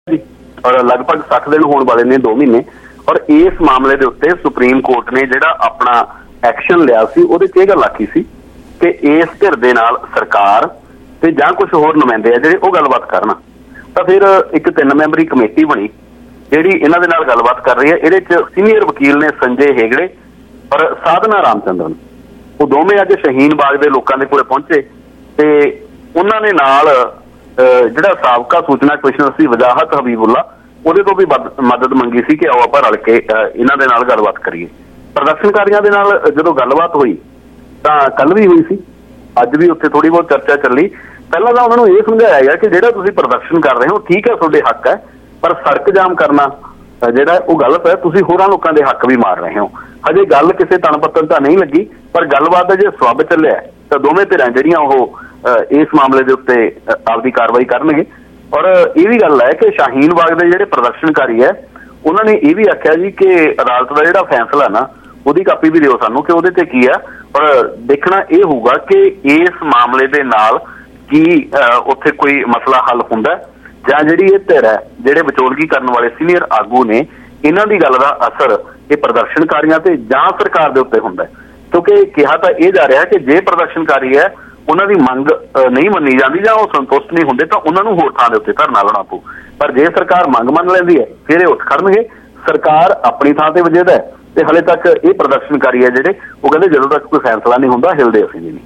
ਜੀ ਔਰ ਲਗਭਗ ਸੱਠ ਦਿਨ ਹੋਣ ਵਾਲੇ ਨੇ, ਦੋ ਮਹੀਨੇ। ਔਰ ਇਸ ਮਾਮਲੇ ਦੇ ਉੱਤੇ ਸੁਪਰੀਮ ਕੋਰਟ ਨੇ ਜਿਹੜਾ ਆਪਣਾ ਐਕਸ਼ਨ ਲਿਆ ਸੀ ਉਹਦੇ 'ਚ ਇਹ ਗੱਲ ਆਖੀ ਸੀ ਕਿ ਇਸ ਧਿਰ ਦੇ ਨਾਲ ਸਰਕਾਰ ਤੇ ਜਾਂ ਕੁਝ ਹੋਰ ਨੁਮਾਇੰਦੇ ਆ ਜਿਹੜੇ ਉਹ ਗੱਲਬਾਤ ਕਰਨ। ਤਾਂ ਫਿਰ ਇੱਕ ਤਿੰਨ ਮੈਂਬਰੀ ਕਮੇਟੀ ਬਣੀ ਜਿਹੜੀ ਇਹਨਾਂ ਦੇ ਨਾਲ ਗੱਲਬਾਤ ਕਰ ਰਹੀ ਹੈ। ਇਹਦੇ 'ਚ ਸੀਨੀਅਰ ਵਕੀਲ ਨੇ ਸੰਜੇ ਹੈਗੜੇ ਔਰ ਸਾਧਨਾ ਰਾਮਚੰਦਰਨ। ਉਹ ਦੋਵੇਂ ਅੱਜ ਸ਼ਹੀਨ ਬਾਗ ਦੇ ਲੋਕਾਂ ਦੇ ਕੋਲੇ ਪਹੁੰਚੇ ਤੇ ਉਹਨਾਂ ਨੇ ਨਾਲ ਜਿਹੜਾ ਸਾਬਕਾ ਸੂਚਨਾ ਕਮਿਸ਼ਨਰ ਸੀ ਵਜਾਹਤ ਹਬੀਬੁੱਲਾ, ਉਹਦੇ ਤੋਂ ਵੀ ਮਦਦ ਮੰਗੀ ਸੀ ਕਿ ਆਓ ਆਪਾਂ ਰਲ ਕੇ ਇਹਨਾਂ ਦੇ ਨਾਲ ਗੱਲਬਾਤ ਕਰੀਏ। ਪ੍ਰਦਰਸ਼ਨਕਾਰੀਆਂ ਦੇ ਨਾਲ ਜਦੋਂ ਗੱਲਬਾਤ ਹੋਈ ਤਾਂ ਕੱਲ ਵੀ ਹੋਈ ਸੀ, ਅੱਜ ਵੀ ਉੱਥੇ ਥੋੜੀ ਬਹੁਤ ਚਰਚਾ ਚੱਲੀ। ਪਹਿਲਾਂ ਤਾਂ ਉਹਨਾਂ ਨੂੰ ਇਹ ਸਮਝਾਇਆ ਗਿਆ ਕਿ ਜਿਹੜਾ ਤੁਸੀਂ ਪ੍ਰਦਰਸ਼ਨ ਕਰ ਰਹੇ ਹੋ ਠੀਕ ਹੈ, ਤੁਹਾਡੇ ਹੱਕ ਹੈ, ਪਰ ਸੜਕ ਜਾਮ ਕਰਨਾ ਜਿਹੜਾ ਉਹ ਗਲਤ ਹੈ, ਤੁਸੀਂ ਹੋਰਾਂ ਲੋਕਾਂ ਦੇ ਹੱਕ ਵੀ ਮਾਰ ਰਹੇ ਹੋ। ਹਜੇ ਗੱਲ ਕਿਸੇ ਤਣ ਪੱਤਨ ਤਾਂ ਨਹੀਂ ਲੱਗੀ, ਪਰ ਗੱਲਬਾਤ ਦਾ ਜੇ ਸਬੱਬ ਚੱਲਿਆ ਤਾਂ ਦੋਵੇਂ ਧਿਰਾਂ ਜਿਹੜੀਆਂ ਉਹ ਇਸ ਮਾਮਲੇ ਦੇ ਉੱਤੇ ਆਪਦੀ ਕਾਰਵਾਈ ਕਰਨਗੇ। ਔਰ ਇਹ ਵੀ ਗੱਲ ਹੈ ਕਿ ਸ਼ਾਹੀਨ ਬਾਗ ਦੇ ਜਿਹੜੇ ਪ੍ਰਦਰਸ਼ਨਕਾਰੀ ਹੈ ਉਹਨਾਂ ਨੇ ਇਹ ਵੀ ਆਖਿਆ ਜੀ ਕਿ ਅਦਾਲਤ ਦਾ ਜਿਹੜਾ ਫੈਸਲਾ ਨਾ ਉਹਦੀ ਕਾਪੀ ਵੀ ਦਿਓ ਸਾਨੂੰ ਕਿ ਉਹਦੇ ਤੇ ਕੀ ਹੈ। ਔਰ ਦੇਖਣਾ ਇਹ ਹੋਊਗਾ ਕਿ ਇਸ ਮਾਮਲੇ ਦੇ ਨਾਲ ਕੀ ਉੱਥੇ ਕੋਈ ਮਸਲਾ ਹੱਲ ਹੁੰਦਾ ਜਾਂ ਜਿਹੜੀ ਇਹ ਧਿਰ ਹੈ ਜਿਹੜੇ ਵਿਚੋਲਗੀ ਕਰਨ ਵਾਲੇ ਸੀਨੀਅਰ ਆਗੂ ਨੇ ਇਹਨਾਂ ਦੀ ਗੱਲ ਦਾ ਅਸਰ ਇਹ ਪ੍ਰਦਰਸ਼ਨਕਾਰੀਆਂ ਤੇ ਜਾਂ ਸਰਕਾਰ ਦੇ ਉੱਤੇ ਹੁੰਦਾ। ਕਿਉਂਕਿ ਕਿਹਾ ਤਾਂ ਇਹ ਜਾ ਰਿਹਾ ਕਿ ਜੇ ਪ੍ਰਦਰਸ਼ਨਕਾਰੀ ਹੈ ਉਹਨਾਂ ਦੀ ਮੰਗ ਨਹੀਂ ਮੰਨੀ ਜਾਂਦੀ ਜਾਂ ਉਹ ਸੰਤੁਸ਼ਟ ਨਹੀਂ ਹੁੰਦੇ ਤਾਂ ਉਹਨਾਂ ਨੂੰ ਹੋਰ ਥਾਂ ਦੇ ਉੱਤੇ ਧਰਨਾ ਲਾਉਣਾ ਪਊ। ਪਰ ਜੇ ਸਰਕਾਰ ਮੰਗ ਮੰਨ ਲੈਂਦੀ ਹੈ ਫਿਰ ਇਹ ਉੱਠ ਖੜਨਗੇ। ਸਰਕਾਰ ਆਪਣੀ ਥਾਂ ਤੇ ਵਜੇਦਾ ਤੇ ਹਲੇ ਤੱਕ ਇਹ ਪ੍ਰਦਰਸ਼ਨਕਾਰੀ ਹੈ ਜਿਹੜੇ ਉਹ ਕਹਿੰਦੇ ਜਦੋਂ ਤੱਕ ਕੋਈ ਫੈਸਲਾ ਨਹੀਂ ਹੁੰਦਾ ਹਿਲਦੇ ਅਸੀਂ ਵੀ ਨਹੀਂ।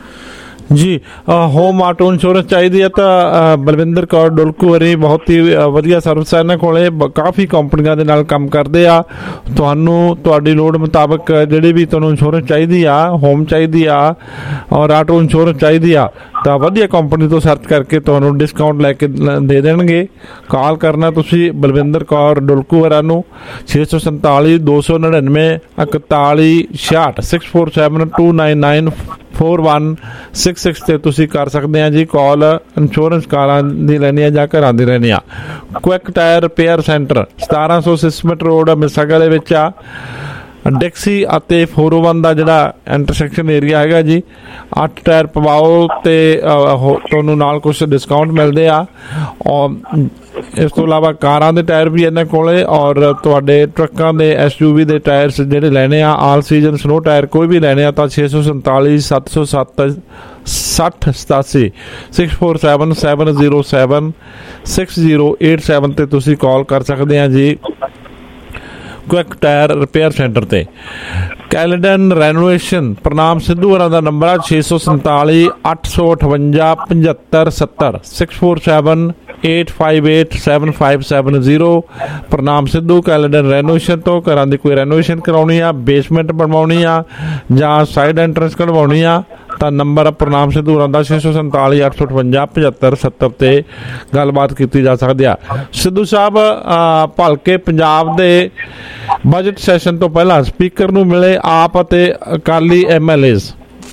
ਜੀ ਹੋਮ ਆਟੋ ਇੰਸ਼ੋਰੈਂਸ ਚਾਹੀਦੀ ਹੈ ਤਾਂ ਬਲਵਿੰਦਰ ਕੌਰ ਡੁਲਕੂ ਵਰੀ ਬਹੁਤ ਹੀ ਵਧੀਆ ਸਰਵਿਸ ਹੈ ਇਹਨਾਂ ਕੋਲੇ, ਕਾਫੀ ਕੰਪਨੀਆਂ ਦੇ ਨਾਲ ਕੰਮ ਕਰਦੇ ਆ। ਤੁਹਾਨੂੰ ਤੁਹਾਡੀ ਲੋੜ ਮੁਤਾਬਕ ਜਿਹੜੀ ਵੀ ਤੁਹਾਨੂੰ ਇੰਸ਼ੋਰੈਂਸ ਚਾਹੀਦੀ ਆ, ਹੋਮ ਚਾਹੀਦੀ ਆ ਔਰ ਆਟੋ ਇੰਸ਼ੋਰੈਂਸ ਚਾਹੀਦੀ ਆ ਤਾਂ ਵਧੀਆ ਕੰਪਨੀ ਤੋਂ ਸਰਚ ਕਰਕੇ ਤੁਹਾਨੂੰ ਡਿਸਕਾਊਂਟ ਲੈ ਕੇ ਦੇ ਦੇਣਗੇ। ਕਾਲ ਕਰਨਾ ਤੁਸੀਂ ਬਲਵਿੰਦਰ ਕੌਰ ਡੁਲਕੂ ਵਰਾ ਨੂੰ ਛੇ ਸੌ ਸੰਤਾਲੀ ਦੋ ਸੌ ਨੜਿਨਵੇਂ ਇਕਤਾਲੀ ਛਿਆਹਠ six four seven two nine nine four one six six ਤੇ ਤੁਸੀਂ ਕਰ ਸਕਦੇ ਆ ਜੀ ਕਾਲ। ਇੰਸ਼ੋਰੈਂਸ ਕਾਰਾਂ ਦੀ ਲੈਣੀ ਆ ਜਾਂ ਘਰਾਂ ਦੀ ਲੈਣੀ ਆ। ਕੁਇਕ ਟਾਇਰ ਰਿਪੇਅਰ ਸੈਂਟਰ ਸਤਾਰਾਂ ਸੌ ਸਿਸਮਟ ਰੋਡ ਮਿਸਾਗਾ ਦੇ ਵਿੱਚ ਆ। ਡੈਕਸੀ ਅਤੇ ਫੋਰ ਓ ਵਨ ਦਾ ਜਿਹੜਾ ਇੰਟਰਸੈਕਸ਼ਨ ਏਰੀਆ ਹੈਗਾ ਜੀ, ਅੱਠ ਟਾਇਰ ਪਵਾਓ ਤੇ ਤੁਹਾਨੂੰ ਨਾਲ ਕੁਛ ਡਿਸਕਾਊਂਟ ਮਿਲਦੇ ਆ। ਔਰ ਇਸ ਤੋਂ ਇਲਾਵਾ ਕਾਰਾਂ ਦੇ ਟਾਇਰ ਵੀ ਇਹਨਾਂ ਕੋਲੇ ਔਰ ਤੁਹਾਡੇ ਟਰੱਕਾਂ ਦੇ ਐਸ ਯੂ ਵੀ ਦੇ ਟਾਇਰਸ ਜਿਹੜੇ ਲੈਣੇ ਆ ਆਲ ਸੀਜ਼ਨ ਸਨੋ ਟਾਇਰ ਕੋਈ ਵੀ ਲੈਣੇ ਆ ਤਾਂ ਛੇ ਸੌ ਸੰਤਾਲੀ ਸੱਤ ਸੌ ਸੱਤ ਸੱਠ ਸਤਾਸੀ six four seven seven zero seven six zero eight seven ਤੇ ਤੁਸੀਂ ਕਾਲ ਕਰ ਸਕਦੇ ਆ ਜੀ ਕੁਇਕ ਟਾਇਰ ਰਿਪੇਅਰ ਸੈਂਟਰ ਤੇ। ਕੈਲਡਨ ਰੈਨੋਵੇਸ਼ਨ ਪ੍ਰਨਾਮ ਸਿੱਧੂ ਹੋਰਾਂ ਦਾ ਨੰਬਰ ਆ ਛੇ ਸੌ ਸੰਤਾਲੀ ਅੱਠ ਸੌ ਅਠਵੰਜਾ ਪਝੱਤਰ ਸੱਤਰ six four seven eight five eight seven five seven zero. Pranam Sidhu Caledon renovation ਤੋਂ ਘਰਾਂ ਦੀ ਕੋਈ ਰੈਨੋਵੇਸ਼ਨ ਕਰਾਉਣੀ ਆ, ਬੇਸਮੈਂਟ ਬਣਵਾਉਣੀ ਆ ਜਾਂ ਸਾਈਡ ਐਂਟਰੈਂਸ ਕਢਵਾਉਣੀ ਆ ਤਾਂ ਨੰਬਰ ਪ੍ਰਨਾਮ ਸਿੱਧੂ ਹੋਰਾਂ ਦਾ ਛੇ ਸੌ ਸੰਤਾਲੀ ਅੱਠ ਸੌ ਅਠਵੰਜਾ ਪਝੱਤਰ ਸੱਤਰ ਤੇ ਗੱਲਬਾਤ ਕੀਤੀ ਜਾ ਸਕਦੀ ਆ। ਸਿੱਧੂ ਸਾਹਿਬ ਭਲਕੇ ਪੰਜਾਬ ਦੇ ਬਜਟ ਸੈਸ਼ਨ ਤੋਂ ਪਹਿਲਾਂ ਸਪੀਕਰ ਨੂੰ ਮਿਲੇ ਆਪ ਅਤੇ ਅਕਾਲੀ ਐਮ ਐਲ ਏਜ਼।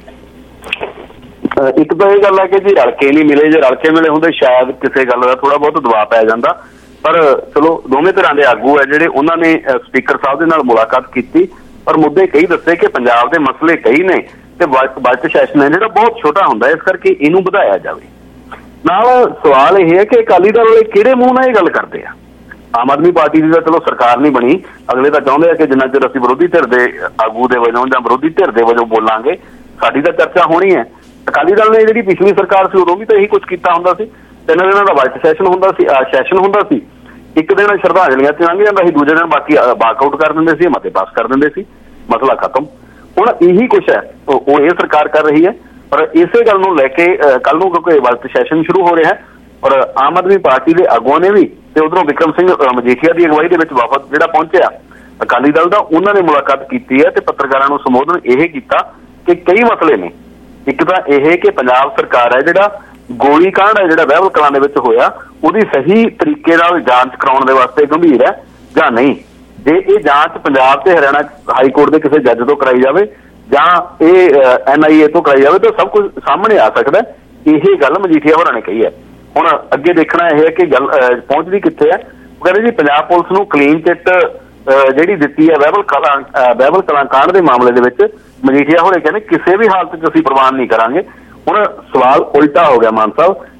ਇੱਕ ਤਾਂ ਇਹ ਗੱਲ ਹੈ ਕਿ ਜੀ ਰਲ ਕੇ ਨਹੀਂ ਮਿਲੇ, ਜੇ ਰਲ ਕੇ ਮਿਲੇ ਹੁੰਦੇ ਸ਼ਾਇਦ ਕਿਸੇ ਗੱਲ ਦਾ ਥੋੜਾ ਬਹੁਤ ਦਬਾਅ ਪੈ ਜਾਂਦਾ। ਪਰ ਚਲੋ ਦੋਵੇਂ ਤਰ੍ਹਾਂ ਦੇ ਆਗੂ ਹੈ ਜਿਹੜੇ ਉਹਨਾਂ ਨੇ ਸਪੀਕਰ ਸਾਹਿਬ ਦੇ ਨਾਲ ਮੁਲਾਕਾਤ ਕੀਤੀ ਔਰ ਮੁੱਦੇ ਕਈ ਦੱਸੇ ਕਿ ਪੰਜਾਬ ਦੇ ਮਸਲੇ ਕਈ ਨੇ ਤੇ ਬਜਟ ਸੈਸ਼ਨ ਹੈ ਜਿਹੜਾ ਬਹੁਤ ਛੋਟਾ ਹੁੰਦਾ, ਇਸ ਕਰਕੇ ਇਹਨੂੰ ਵਧਾਇਆ ਜਾਵੇ। ਨਾਲ ਸਵਾਲ ਇਹ ਹੈ ਕਿ ਅਕਾਲੀ ਦਲ ਵਾਲੇ ਕਿਹੜੇ ਮੂੰਹ ਨਾਲ ਇਹ ਗੱਲ ਕਰਦੇ ਆ। ਆਮ ਆਦਮੀ ਪਾਰਟੀ ਦੀ ਤਾਂ ਚਲੋ ਸਰਕਾਰ ਨਹੀਂ ਬਣੀ, ਅਗਲੇ ਤਾਂ ਚਾਹੁੰਦੇ ਆ ਕਿ ਜਿੰਨਾ ਚਿਰ ਅਸੀਂ ਵਿਰੋਧੀ ਧਿਰ ਦੇ ਆਗੂ ਦੇ ਵਜੋਂ ਜਾਂ ਵਿਰੋਧੀ ਧਿਰ ਦੇ ਵਜੋਂ ਬੋਲਾਂਗੇ ਸਾਡੀ ਤਾਂ ਚਰਚਾ ਹੋਣੀ ਹੈ। ਅਕਾਲੀ ਦਲ ਨੇ ਜਿਹੜੀ ਪਿਛਲੀ ਸਰਕਾਰ ਸੀ ਉਦੋਂ ਵੀ ਤਾਂ ਇਹੀ ਕੁਝ ਕੀਤਾ ਹੁੰਦਾ ਸੀ। ਤਿੰਨ ਦਿਨਾਂ ਦਾ ਬਜਟ ਸੈਸ਼ਨ ਹੁੰਦਾ ਸੀ ਸੈਸ਼ਨ ਹੁੰਦਾ ਸੀ ਇੱਕ ਦਿਨ ਸ਼ਰਧਾਂਜਲੀਆਂ ਤੇ ਲੰਘ ਜਾਂਦਾ ਸੀ, ਦੂਜੇ ਦਿਨ ਬਾਕੀ ਵਾਕਆਊਟ ਕਰ ਦਿੰਦੇ ਸੀ, ਮਤੇ ਪਾਸ ਕਰ ਦਿੰਦੇ ਸੀ, ਮਸਲਾ ਖਤਮ। ਹੁਣ ਇਹੀ ਕੁਛ ਹੈ ਉਹ ਇਹ ਸਰਕਾਰ ਕਰ ਰਹੀ ਹੈ। ਪਰ ਇਸੇ ਗੱਲ ਨੂੰ ਲੈ ਕੇ ਕੱਲ ਨੂੰ ਕਿਉਂਕਿ ਬਜਟ ਸੈਸ਼ਨ ਸ਼ੁਰੂ ਹੋ ਰਿਹਾ ਔਰ ਆਮ ਆਦਮੀ ਪਾਰਟੀ ਦੇ ਆਗੂਆਂ ਨੇ ਵੀ ਤੇ ਉਧਰੋਂ ਵਿਕਰਮ ਸਿੰਘ ਮਜੀਠੀਆ ਦੀ ਅਗਵਾਈ ਦੇ ਵਿੱਚ ਵਫਦ ਜਿਹੜਾ ਪਹੁੰਚਿਆ ਅਕਾਲੀ ਦਲ ਦਾ, ਉਹਨਾਂ ਨੇ ਮੁਲਾਕਾਤ ਕੀਤੀ ਹੈ ਤੇ ਪੱਤਰਕਾਰਾਂ ਨੂੰ ਸੰਬੋਧਨ ਇਹ ਕੀਤਾ ਕਿ ਕਈ ਮਸਲੇ ਨੇ। ਇੱਕ ਤਾਂ ਇਹ ਕਿ ਪੰਜਾਬ ਸਰਕਾਰ ਹੈ ਜਿਹੜਾ ਗੋਲੀ ਕਾਂਡ ਹੈ ਜਿਹੜਾ ਬਹਿਬਲ ਕਲਾਂ ਦੇ ਵਿੱਚ ਹੋਇਆ ਉਹਦੀ ਸਹੀ ਤਰੀਕੇ ਨਾਲ ਜਾਂਚ ਕਰਾਉਣ ਦੇ ਵਾਸਤੇ ਗੰਭੀਰ ਹੈ ਜਾਂ ਨਹੀਂ। ਜੇ ਇਹ ਜਾਂਚ ਪੰਜਾਬ ਤੇ ਹਰਿਆਣਾ ਹਾਈ ਕੋਰਟ ਦੇ ਕਿਸੇ ਜੱਜ ਤੋਂ ਕਰਾਈ ਜਾਵੇ ਜਾਂ ਇਹ ਐਨ ਆਈ ਏ ਤੋਂ ਕਰਾਈ ਜਾਵੇ ਤਾਂ ਸਭ ਕੁਝ ਸਾਹਮਣੇ ਆ ਸਕਦਾ। ਇਹ ਗੱਲ ਮਜੀਠੀਆ ਹੋਰਾਂ ਨੇ ਕਹੀ ਹੈ। ਹੁਣ ਅੱਗੇ ਦੇਖਣਾ ਇਹ ਹੈ ਕਿ ਗੱਲ ਪਹੁੰਚਦੀ ਕਿੱਥੇ ਹੈ। ਉਹ ਕਹਿੰਦੇ ਜੀ ਪੰਜਾਬ ਪੁਲਿਸ ਨੂੰ ਕਲੀਨ ਚਿੱਟ ਜਿਹੜੀ ਦਿੱਤੀ ਹੈ ਬਹਿਬਲ ਕਲਾਂ ਬਹਿਬਲ ਕਲਾਂ ਕਾਂਡ ਦੇ ਮਾਮਲੇ ਦੇ ਵਿੱਚ ਮਜੀਠੀਆ ਹੋਰੇ ਕਹਿੰਦੇ ਕਿਸੇ ਵੀ ਹਾਲਤ 'ਚ ਅਸੀਂ ਪ੍ਰਵਾਨ ਨਹੀਂ ਕਰਾਂਗੇ। ਹੁਣ ਸਵਾਲ ਉਲਟਾ ਹੋ ਗਿਆ ਮਾਨ ਸਾਹਿਬ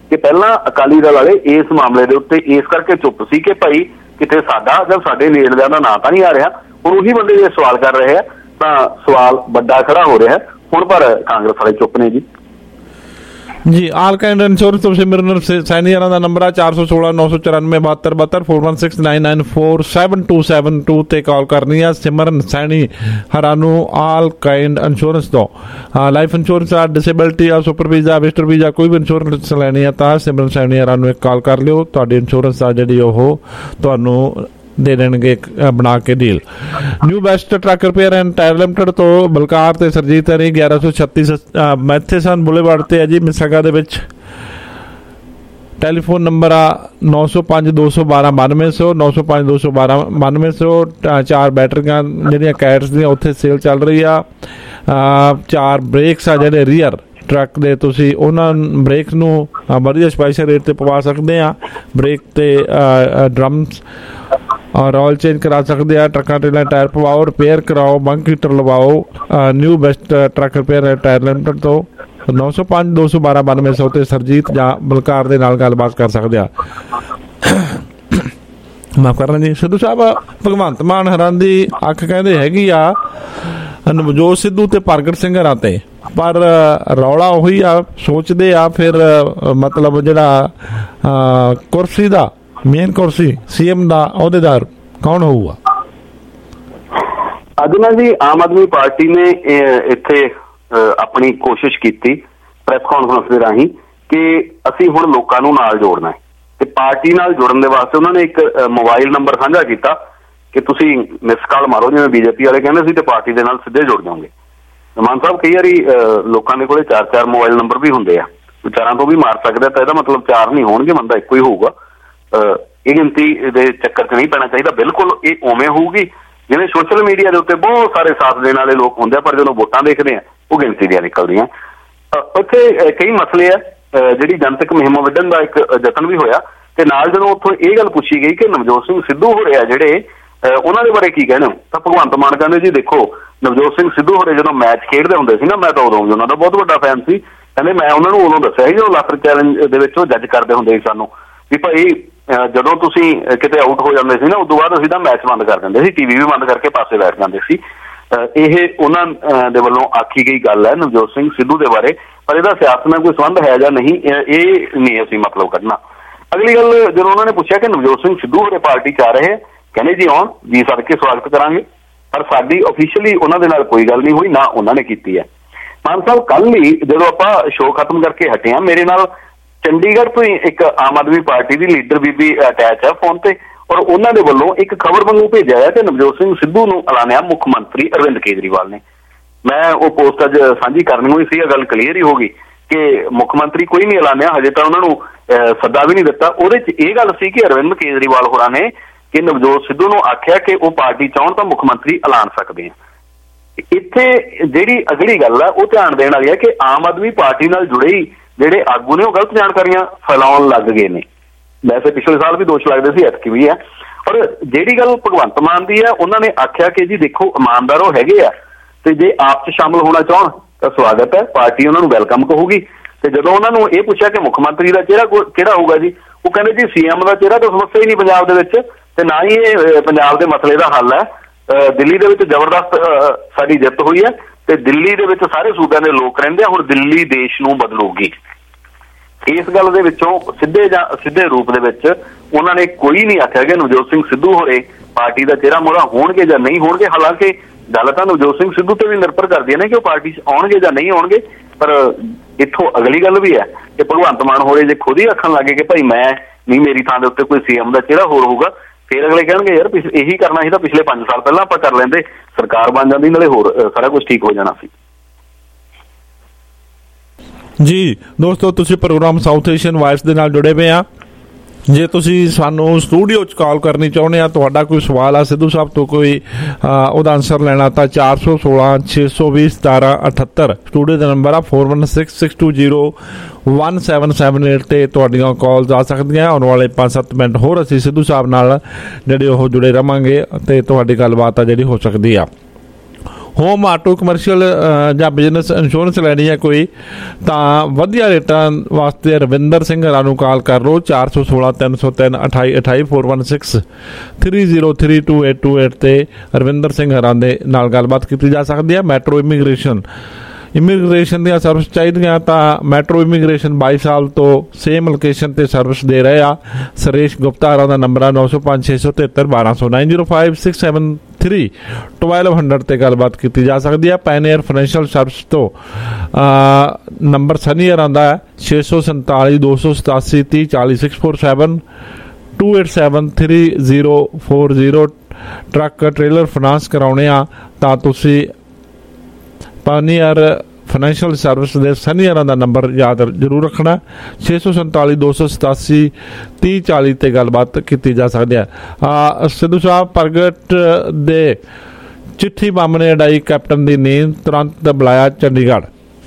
ਕਿ ਪਹਿਲਾਂ ਅਕਾਲੀ ਦਲ ਵਾਲੇ ਇਸ ਮਾਮਲੇ ਦੇ ਉੱਤੇ ਇਸ ਕਰਕੇ ਚੁੱਪ ਸੀ ਕਿ ਭਾਈ ਕਿਤੇ ਸਾਡਾ ਜਾਂ ਸਾਡੇ ਨੇੜਲਿਆਂ ਦਾ ਨਾਂ ਤਾਂ ਨਹੀਂ ਆ ਰਿਹਾ। ਹੁਣ ਉਹੀ ਬੰਦੇ ਜੇ ਸਵਾਲ ਕਰ ਰਹੇ ਆ ਤਾਂ ਸਵਾਲ ਵੱਡਾ ਖੜਾ ਹੋ ਰਿਹਾ ਹੁਣ, ਪਰ ਕਾਂਗਰਸ ਵਾਲੇ ਚੁੱਪ ਨੇ ਜੀ। ਜੀ ਆਲ ਕਾਇੰਡ ਇੰਸ਼ੋਰੈਂਸ ਤੋਂ ਸਿਮਰਨ ਸੈਣੀ ਦਾ ਨੰਬਰ ਆ ਚਾਰ ਸੌ ਸੋਲਾਂ ਨੌ ਸੌ ਚੁਰਾਨਵੇਂ ਬਹੱਤਰ ਬਹੱਤਰ four one six nine nine four seven two seven two ਤੇ ਕਾਲ ਕਰਨੀ ਆ। ਸਿਮਰਨ ਸੈਣੀ ਹਰਾਂ ਨੂੰ ਆਲ ਕਾਇੰਡ ਇੰਸ਼ੋਰੈਂਸ ਤੋਂ ਲਾਈਫ ਇੰਸ਼ੋਰੈਂਸ ਆ, ਡਿਸੇਬਿਲਟੀ ਆ, ਸੁਪਰ ਵੀਜ਼ਾ, ਵਿਜ਼ਟਰ ਵੀਜ਼ਾ, ਕੋਈ ਵੀ ਇੰਸ਼ੋਰੈਂਸ ਲੈਣੀ ਆ ਤਾਂ ਸਿਮਰਨ ਸੈਣੀ ਹਰਾਂ ਨੂੰ ਇੱਕ ਕਾਲ ਕਰ ਲਿਓ। ਤੁਹਾਡੀ ਇੰਸ਼ੋਰੈਂਸ ਆ ਜਿਹੜੀ ਉਹ ਤੁਹਾਨੂੰ ਦੇ ਦੇਣਗੇ ਬਣਾ ਕੇ deal. New best truck repair and tyre limited ਤੋਂ ਬਲਕਾਰ ਤੇ ਸਰਜੀਤ ਹਰੀ ਗਿਆਰਾਂ ਸੌ ਛੱਤੀ ਮੈਥੇਸਨ ਬੁਲੇਵਾਰਡ ਤੇ ਹੈ ਜੀ ਮਿਸਾਗਾ ਦੇ ਵਿੱਚ। ਟੈਲੀਫੋਨ ਨੰਬਰ ਆ ਨੌ ਸੌ ਪੰਜ ਦੋ ਸੌ ਬਾਰਾਂ ਬਾਨਵੇਂ ਸੌ ਨੌ ਸੌ ਪੰਜ ਦੋ ਸੌ ਬਾਰਾਂ ਬਾਨਵੇਂ ਸੌ। ਚਾਰ ਬੈਟਰੀਆਂ ਜਿਹੜੀਆਂ ਕੈਟਸ ਦੀਆਂ ਉੱਥੇ ਸੇਲ ਚੱਲ ਰਹੀ ਆ। ਚਾਰ ਬ੍ਰੇਕਸ ਆ ਜਿਹੜੇ ਰੀਅਰ ਟਰੱਕ ਦੇ, ਤੁਸੀਂ ਉਹਨਾਂ ਬ੍ਰੇਕ ਨੂੰ ਵਧੀਆ ਸਪੈਸ਼ਲ ਰੇਟ ਤੇ ਪਵਾ ਸਕਦੇ ਆ। ਬ੍ਰੇਕ ਤੇ ਡਰਮਸ ਔਰ ਆਇਲ ਚੇਂਜ ਕਰਾ ਸਕਦੇ ਆ। ਟਰੱਕਾਂ ਟ੍ਰੇਲਾਂ ਟਾਇਰ ਪਵਾਓ, ਰਿਪੇਅਰ ਕਰਾਓ, ਬੰਕ ਹੀਟਰ ਲਵਾਓ। New best truck repair and tyre limited ਤੋਂ ਨੌ ਸੌ ਪੰਜ ਦੋ ਸੌ ਬਾਰਾਂ ਬਾਨਵੇਂ ਸੌ ਤੇ ਸਰਜੀਤ ਜਾਂ ਬਲਕਾਰ ਦੇ ਨਾਲ ਗੱਲਬਾਤ ਕਰ ਸਕਦੇ ਆ। ਮਾਫ ਕਰਨਾ ਜੀ ਸਿੱਧੂ ਸਾਹਿਬ, ਭਗਵੰਤ ਮਾਨ ਹਰਾਂ ਦੀ ਅੱਖ ਕਹਿੰਦੇ ਹੈਗੀ ਆ ਨਵਜੋਤ ਸਿੱਧੂ ਤੇ ਪ੍ਰਗਟ ਸਿੰਘ ਹਰਾਂ ਤੇ, ਪਰ ਰੌਲਾ ਉਹੀ ਆ, ਸੋਚਦੇ ਆ ਫਿਰ ਮਤਲਬ ਜਿਹੜਾ ਕੁਰਸੀ ਦਾ ਮੇਨ ਕੁਰਸੀ ਸੀਐਮ ਦਾ ਅਹੁਦੇਦਾਰ ਕੌਣ ਹੋਊਗਾ? ਅੱਜ ਨਾ ਜੀ ਆਮ ਆਦਮੀ ਪਾਰਟੀ ਨੇ ਇੱਥੇ ਆਪਣੀ ਕੋਸ਼ਿਸ਼ ਕੀਤੀ ਪ੍ਰੈਸ ਕਾਨਫਰੰਸ ਦੇ ਰਾਹੀਂ ਕਿ ਅਸੀਂ ਹੁਣ ਲੋਕਾਂ ਨੂੰ ਨਾਲ ਜੋੜਨਾ ਹੈ ਤੇ ਪਾਰਟੀ ਨਾਲ ਜੁੜਨ ਦੇ ਵਾਸਤੇ ਉਹਨਾਂ ਨੇ ਇੱਕ ਮੋਬਾਈਲ ਨੰਬਰ ਸਾਂਝਾ ਕੀਤਾ ਕਿ ਤੁਸੀਂ ਮਿਸ ਕਾਲ ਮਾਰੋ, ਜਿਵੇਂ ਬੀਜੇਪੀ ਵਾਲੇ ਕਹਿੰਦੇ ਸੀ, ਤੇ ਪਾਰਟੀ ਦੇ ਨਾਲ ਸਿੱਧੇ ਜੁੜ ਜਾਓਗੇ। ਮਾਨ ਸਾਹਿਬ ਕਈ ਵਾਰੀ ਲੋਕਾਂ ਦੇ ਕੋਲੇ ਚਾਰ ਚਾਰ ਮੋਬਾਈਲ ਨੰਬਰ ਵੀ ਹੁੰਦੇ ਆ, ਚਾਰਾਂ ਤੋਂ ਵੀ ਮਾਰ ਸਕਦੇ ਤਾਂ ਇਹਦਾ ਮਤਲਬ ਚਾਰ ਨਹੀਂ ਹੋਣਗੇ, ਬੰਦਾ ਇੱਕੋ ਹੀ ਹੋਊਗਾ। ਇਹ ਗਿਣਤੀ ਦੇ ਚੱਕਰ 'ਚ ਨਹੀਂ ਪੈਣਾ ਚਾਹੀਦਾ। ਬਿਲਕੁਲ ਇਹ ਉਵੇਂ ਹੋਊਗੀ ਜਿਵੇਂ ਸੋਸ਼ਲ ਮੀਡੀਆ ਦੇ ਉੱਤੇ ਬਹੁਤ ਸਾਰੇ ਸਾਥ ਦੇਣ ਵਾਲੇ ਲੋਕ ਹੁੰਦੇ ਆ, ਪਰ ਜਦੋਂ ਵੋਟਾਂ ਦੇਖਦੇ ਆ ਉਹ ਗਿਣਤੀ ਦੀਆਂ ਨਿਕਲਦੀਆਂ। ਉੱਥੇ ਕਈ ਮਸਲੇ ਆ, ਜਿਹੜੀ ਜਨਤਕ ਮੁਹਿੰਮ ਵਿੱਢਣ ਦਾ ਇੱਕ ਯਤਨ ਵੀ ਹੋਇਆ ਤੇ ਨਾਲ ਜਦੋਂ ਉੱਥੋਂ ਇਹ ਗੱਲ ਪੁੱਛੀ ਗਈ ਕਿ ਨਵਜੋਤ ਸਿੰਘ ਸਿੱਧੂ ਹੋਰੇ ਆ ਜਿਹੜੇ ਉਹਨਾਂ ਦੇ ਬਾਰੇ ਕੀ ਕਹਿਣਾ, ਤਾਂ ਭਗਵੰਤ ਮਾਨ ਕਹਿੰਦੇ ਜੀ ਦੇਖੋ ਨਵਜੋਤ ਸਿੰਘ ਸਿੱਧੂ ਹੋਰੇ ਜਦੋਂ ਮੈਚ ਖੇਡਦੇ ਹੁੰਦੇ ਸੀ ਨਾ, ਮੈਂ ਤਾਂ ਉਦੋਂ ਵੀ ਉਹਨਾਂ ਦਾ ਬਹੁਤ ਵੱਡਾ ਫੈਨ ਸੀ। ਕਹਿੰਦੇ ਮੈਂ ਉਹਨਾਂ ਨੂੰ ਉਦੋਂ ਦੱਸਿਆ ਸੀ ਜਦੋਂ ਲੱਖ ਚੈਲੰਜ ਦੇ ਵਿੱਚ ਉਹ ਜੱਜ ਕਰਦੇ ਹੁੰਦੇ ਸੀ ਸਾਨੂੰ ਵੀ ਭਾਈ ਜਦੋਂ ਤੁਸੀਂ ਕਿਤੇ ਆਊਟ ਹੋ ਜਾਂਦੇ ਸੀ ਨਾ ਉਦੋਂ ਬਾਅਦ ਅਸੀਂ ਤਾਂ ਮੈਚ ਬੰਦ ਕਰ ਦਿੰਦੇ ਸੀ, ਟੀਵੀ ਵੀ ਬੰਦ ਕਰਕੇ ਪਾਸੇ ਬੈਠ ਜਾਂਦੇ ਸੀ। ਇਹ ਉਹਨਾਂ ਦੇ ਵੱਲੋਂ ਆਖੀ ਗਈ ਗੱਲ ਹੈ ਨਵਜੋਤ ਸਿੰਘ ਸਿੱਧੂ ਦੇ ਬਾਰੇ, ਪਰ ਇਹਦਾ ਸਿਆਸਤ ਨਾਲ ਕੋਈ ਸੰਬੰਧ ਹੈ ਜਾਂ ਨਹੀਂ ਇਹ ਨਹੀਂ ਅਸੀਂ ਮਤਲਬ ਕੱਢਣਾ। ਅਗਲੀ ਗੱਲ ਜਦੋਂ ਉਹਨਾਂ ਨੇ ਪੁੱਛਿਆ ਕਿ ਨਵਜੋਤ ਸਿੰਘ ਸਿੱਧੂ ਹੋਰੇ ਪਾਰਟੀ 'ਚ ਆ ਰਹੇ, ਕਹਿੰਦੇ ਜੀ ਆਉਣ ਜੀ ਸਦਕੇ ਸਵਾਗਤ ਕਰਾਂਗੇ, ਪਰ ਸਾਡੀ ਓਫੀਸ਼ੀਅਲੀ ਉਹਨਾਂ ਦੇ ਨਾਲ ਕੋਈ ਗੱਲ ਨਹੀਂ ਹੋਈ, ਨਾ ਉਹਨਾਂ ਨੇ ਕੀਤੀ ਹੈ। ਮਾਨ ਸਾਹਿਬ ਕੱਲ ਹੀ ਜਦੋਂ ਆਪਾਂ ਸ਼ੋਅ ਖਤਮ ਕਰਕੇ ਹਟੇ ਹਾਂ, ਮੇਰੇ ਨਾਲ ਚੰਡੀਗੜ੍ਹ ਤੋਂ ਹੀ ਇੱਕ ਆਮ ਆਦਮੀ ਪਾਰਟੀ ਦੀ ਲੀਡਰ ਬੀਬੀ ਅਟੈਚ ਹੈ ਫੋਨ ਤੇ, ਔਰ ਉਹਨਾਂ ਦੇ ਵੱਲੋਂ ਇੱਕ ਖਬਰ ਵਾਂਗੂ ਭੇਜਿਆ ਹੈ ਕਿ ਨਵਜੋਤ ਸਿੰਘ ਸਿੱਧੂ ਨੂੰ ਐਲਾਨਿਆ ਮੁੱਖ ਮੰਤਰੀ ਅਰਵਿੰਦ ਕੇਜਰੀਵਾਲ ਨੇ। ਮੈਂ ਉਹ ਪੋਸਟ ਅੱਜ ਸਾਂਝੀ ਕਰਨੀ ਹੋਈ ਸੀ, ਇਹ ਗੱਲ ਕਲੀਅਰ ਹੀ ਹੋ ਗਈ ਕਿ ਮੁੱਖ ਮੰਤਰੀ ਕੋਈ ਨਹੀਂ ਐਲਾਨਿਆ, ਹਜੇ ਤਾਂ ਉਹਨਾਂ ਨੂੰ ਸੱਦਾ ਵੀ ਨਹੀਂ ਦਿੱਤਾ। ਉਹਦੇ 'ਚ ਇਹ ਗੱਲ ਸੀ ਕਿ ਅਰਵਿੰਦ ਕੇਜਰੀਵਾਲ ਹੋਰਾਂ ਨੇ ਕਿ ਨਵਜੋਤ ਸਿੱਧੂ ਨੂੰ ਆਖਿਆ ਕਿ ਉਹ ਪਾਰਟੀ ਚਾਹੁਣ ਤਾਂ ਮੁੱਖ ਮੰਤਰੀ ਐਲਾਨ ਸਕਦੇ ਆ। ਇੱਥੇ ਜਿਹੜੀ ਅਗਲੀ ਗੱਲ ਹੈ ਉਹ ਧਿਆਨ ਦੇਣ ਵਾਲੀ ਹੈ ਕਿ ਆਮ ਆਦਮੀ ਪਾਰਟੀ ਨਾਲ ਜੁੜੇ ਹੀ ਜਿਹੜੇ ਆਗੂ ਨੇ ਉਹ ਗਲਤ ਜਾਣਕਾਰੀਆਂ ਫੈਲਾਉਣ ਲੱਗ ਗਏ ਨੇ। ਵੈਸੇ ਪਿਛਲੇ ਸਾਲ ਵੀ ਦੋਸ਼ ਲੱਗਦੇ ਸੀ, ਐਤਕੀ ਵੀ ਹੈ। ਔਰ ਜਿਹੜੀ ਗੱਲ ਭਗਵੰਤ ਮਾਨ ਦੀ ਹੈ, ਉਹਨਾਂ ਨੇ ਆਖਿਆ ਕਿ ਜੀ ਦੇਖੋ ਇਮਾਨਦਾਰ ਉਹ ਹੈਗੇ ਆ ਤੇ ਜੇ ਆਪ 'ਚ ਸ਼ਾਮਲ ਹੋਣਾ ਚਾਹਣ ਤਾਂ ਸਵਾਗਤ ਹੈ, ਪਾਰਟੀ ਉਹਨਾਂ ਨੂੰ ਵੈਲਕਮ ਕਹੂਗੀ। ਤੇ ਜਦੋਂ ਉਹਨਾਂ ਨੂੰ ਇਹ ਪੁੱਛਿਆ ਕਿ ਮੁੱਖ ਮੰਤਰੀ ਦਾ ਚਿਹਰਾ ਕਿਹੜਾ ਹੋਊਗਾ ਜੀ, ਉਹ ਕਹਿੰਦੇ ਜੀ ਸੀਐਮ ਦਾ ਚਿਹਰਾ ਤਾਂ ਸਮੱਸਿਆ ਹੀ ਨਹੀਂ ਪੰਜਾਬ ਦੇ ਵਿੱਚ, ਤੇ ਨਾ ਹੀ ਇਹ ਪੰਜਾਬ ਦੇ ਮਸਲੇ ਦਾ ਹੱਲ ਹੈ। ਦਿੱਲੀ ਦੇ ਵਿੱਚ ਜ਼ਬਰਦਸਤ ਸਾਡੀ ਜਿੱਤ ਹੋਈ ਹੈ ਤੇ ਦਿੱਲੀ ਦੇ ਵਿੱਚ ਸਾਰੇ ਸੂਬਿਆਂ ਦੇ ਲੋਕ ਰਹਿੰਦੇ ਆ, ਹੁਣ ਦਿੱਲੀ ਦੇਸ਼ ਨੂੰ ਬਦਲੂਗੀ। ਇਸ ਗੱਲ ਦੇ ਵਿੱਚੋਂ ਸਿੱਧੇ ਜਾਂ ਸਿੱਧੇ ਰੂਪ ਦੇ ਵਿੱਚ ਉਹਨਾਂ ਨੇ ਕੋਈ ਨਹੀਂ ਆਖਿਆ ਕਿ ਨਵਜੋਤ ਸਿੰਘ ਸਿੱਧੂ ਹੋਰੇ ਪਾਰਟੀ ਦਾ ਚਿਹਰਾ ਮੋਹਰਾ ਹੋਣਗੇ ਜਾਂ ਨਹੀਂ ਹੋਣਗੇ। ਹਾਲਾਂਕਿ ਗੱਲ ਤਾਂ ਨਵਜੋਤ ਸਿੰਘ ਸਿੱਧੂ ਤੇ ਵੀ ਨਿਰਭਰ ਕਰਦੀ ਹੈ ਨੇ ਕਿ ਉਹ ਪਾਰਟੀ 'ਚ ਆਉਣਗੇ ਜਾਂ ਨਹੀਂ ਆਉਣਗੇ, ਪਰ ਇੱਥੋਂ ਅਗਲੀ ਗੱਲ ਵੀ ਹੈ ਕਿ ਭਗਵੰਤ ਮਾਨ ਹੋਰੇ ਜੇ ਖੁਦ ਹੀ ਆਖਣ ਲੱਗੇ ਕਿ ਭਾਈ ਮੈਂ ਨਹੀਂ, ਮੇਰੀ ਥਾਂ ਦੇ ਉੱਤੇ ਕੋਈ ਸੀਐਮ ਦਾ ਚਿਹਰਾ ਹੋਰ ਹੋਊਗਾ, ਫਿਰ ਅਗਲੇ ਕਹਿਣਗੇ ਯਾਰ ਇਹੀ ਕਰਨਾ ਸੀ ਤਾਂ ਪਿਛਲੇ ਪੰਜ ਸਾਲ ਪਹਿਲਾਂ ਆਪਾਂ ਕਰ ਲੈਂਦੇ, ਸਰਕਾਰ ਬਣ ਜਾਂਦੀ, ਨਾਲੇ ਹੋਰ ਸਾਰਾ ਕੁਝ ਠੀਕ ਹੋ ਜਾਣਾ ਸੀ। ਜੀ ਦੋਸਤੋ, ਤੁਸੀਂ ਪ੍ਰੋਗਰਾਮ ਸਾਊਥ ਏਸ਼ੀਅਨ ਵਾਇਸ ਦੇ ਨਾਲ ਜੁੜੇ ਹੋਏ ਆ। ਜੇ ਤੁਸੀਂ ਸਾਨੂੰ ਸਟੂਡੀਓ 'ਚ ਕਾਲ ਕਰਨੀ ਚਾਹੁੰਦੇ ਆ, ਤੁਹਾਡਾ ਕੋਈ ਸਵਾਲ ਆ ਸਿੱਧੂ ਸਾਹਿਬ ਤੋਂ, ਕੋਈ ਉਹਦਾ ਆਨਸਰ ਲੈਣਾ, ਤਾਂ ਚਾਰ ਸੌ ਸੋਲਾਂ ਛੇ ਸੌ ਵੀਹ ਸਤਾਰਾਂ ਅਠੱਤਰ ਸਟੂਡੀਓ ਦਾ ਨੰਬਰ ਆ four one six six two zero one seven seven eight ਤੇ ਤੁਹਾਡੀਆਂ ਕਾਲਸ ਆ ਸਕਦੀਆਂ। ਆਉਣ ਵਾਲੇ ਪੰਜ ਸੱਤ ਮਿੰਟ ਹੋਰ ਅਸੀਂ ਸਿੱਧੂ ਸਾਹਿਬ ਨਾਲ ਜਿਹੜੇ ਉਹ ਜੁੜੇ ਰਵਾਂਗੇ ਤੇ ਤੁਹਾਡੀ ਗੱਲਬਾਤ ਆ ਜਿਹੜੀ ਹੋ ਸਕਦੀ ਆ। ਹੋਮ ਆਟੋ ਕਮਰਸ਼ੀਅਲ ਜਾਂ ਬਿਜ਼ਨਸ ਇੰਸ਼ੋਰੈਂਸ ਲੈਣੀ ਹੈ ਕੋਈ ਤਾਂ ਵਧੀਆ ਰੇਟਾਂ ਵਾਸਤੇ ਰਵਿੰਦਰ ਸਿੰਘ ਹਰਾਂ ਨੂੰ ਕਾਲ ਕਰ ਲਓ ਚਾਰ ਸੌ ਸੋਲਾਂ ਤਿੰਨ ਸੌ ਤਿੰਨ ਅਠਾਈ ਅਠਾਈ four one six three zero three two eight two eight 'ਤੇ ਰਵਿੰਦਰ ਸਿੰਘ ਹਰਾਂ ਦੇ ਨਾਲ ਗੱਲਬਾਤ ਕੀਤੀ ਜਾ ਸਕਦੀ ਹੈ। ਮੈਟਰੋ ਇਮੀਗ੍ਰੇਸ਼ਨ ਇਮੀਗ੍ਰੇਸ਼ਨ ਦੀਆਂ ਸਰਵਿਸ ਚਾਹੀਦੀਆਂ ਤਾਂ ਮੈਟਰੋ ਇਮੀਗ੍ਰੇਸ਼ਨ ਬਾਈ ਸਾਲ ਤੋਂ ਸੇਮ ਲੋਕੇਸ਼ਨ 'ਤੇ ਸਰਵਿਸ ਦੇ ਰਹੇ ਆ। ਸੁਰੇਸ਼ ਗੁਪਤਾ ਹਰਾਂ ਦਾ ਨੰਬਰ ਆ ਨੌ ਸੌ ਪੰਜ ਛੇ ਸੌ ਤਿਹੱਤਰ ਬਾਰਾਂ ਸੌ nine zero five six seven three twelve hundred 'ਤੇ ਗੱਲਬਾਤ ਕੀਤੀ ਜਾ ਸਕਦੀ ਹੈ। ਪੈਨੇਅਰ ਫਾਈਨੈਂਸ਼ੀਅਲ ਸਰਵਿਸ ਤੋਂ ਨੰਬਰ ਸਨੀ ਹਰਾਂ ਦਾ ਛੇ ਸੌ ਸੰਤਾਲੀ ਦੋ ਸੌ ਸਤਾਸੀ ਤੀਹ ਚਾਲੀ six four seven two eight seven three zero four zero. Truck trailer finance ਕਰਾਉਣੇ ਆ ਤਾਂ ਤੁਸੀਂ ਪਾਨੀਅਰ ਫਾਈਨੈਂਸ਼ੀਅਲ ਸਰਵਿਸ ਦੇ ਸਨੀਅਰਾਂ ਦਾ ਨੰਬਰ ਯਾਦ ਜ਼ਰੂਰ ਰੱਖਣਾ ਛੇ ਸੌ ਸੰਤਾਲੀ ਦੋ ਸੌ ਸਤਾਸੀ ਤੀਹ ਚਾਲੀ 'ਤੇ ਗੱਲਬਾਤ ਕੀਤੀ ਜਾ ਸਕਦੀ ਹੈ। ਸਿੱਧੂ ਸਾਹਿਬ ਪ੍ਰਗਟ ਦੇ ਚਿੱਠੀ ਬੰਬ ਨੇ ਉਡਾਈ ਕੈਪਟਨ ਦੀ ਨੀਂਦ, ਤੁਰੰਤ ਬੁਲਾਇਆ ਚੰਡੀਗੜ੍ਹ।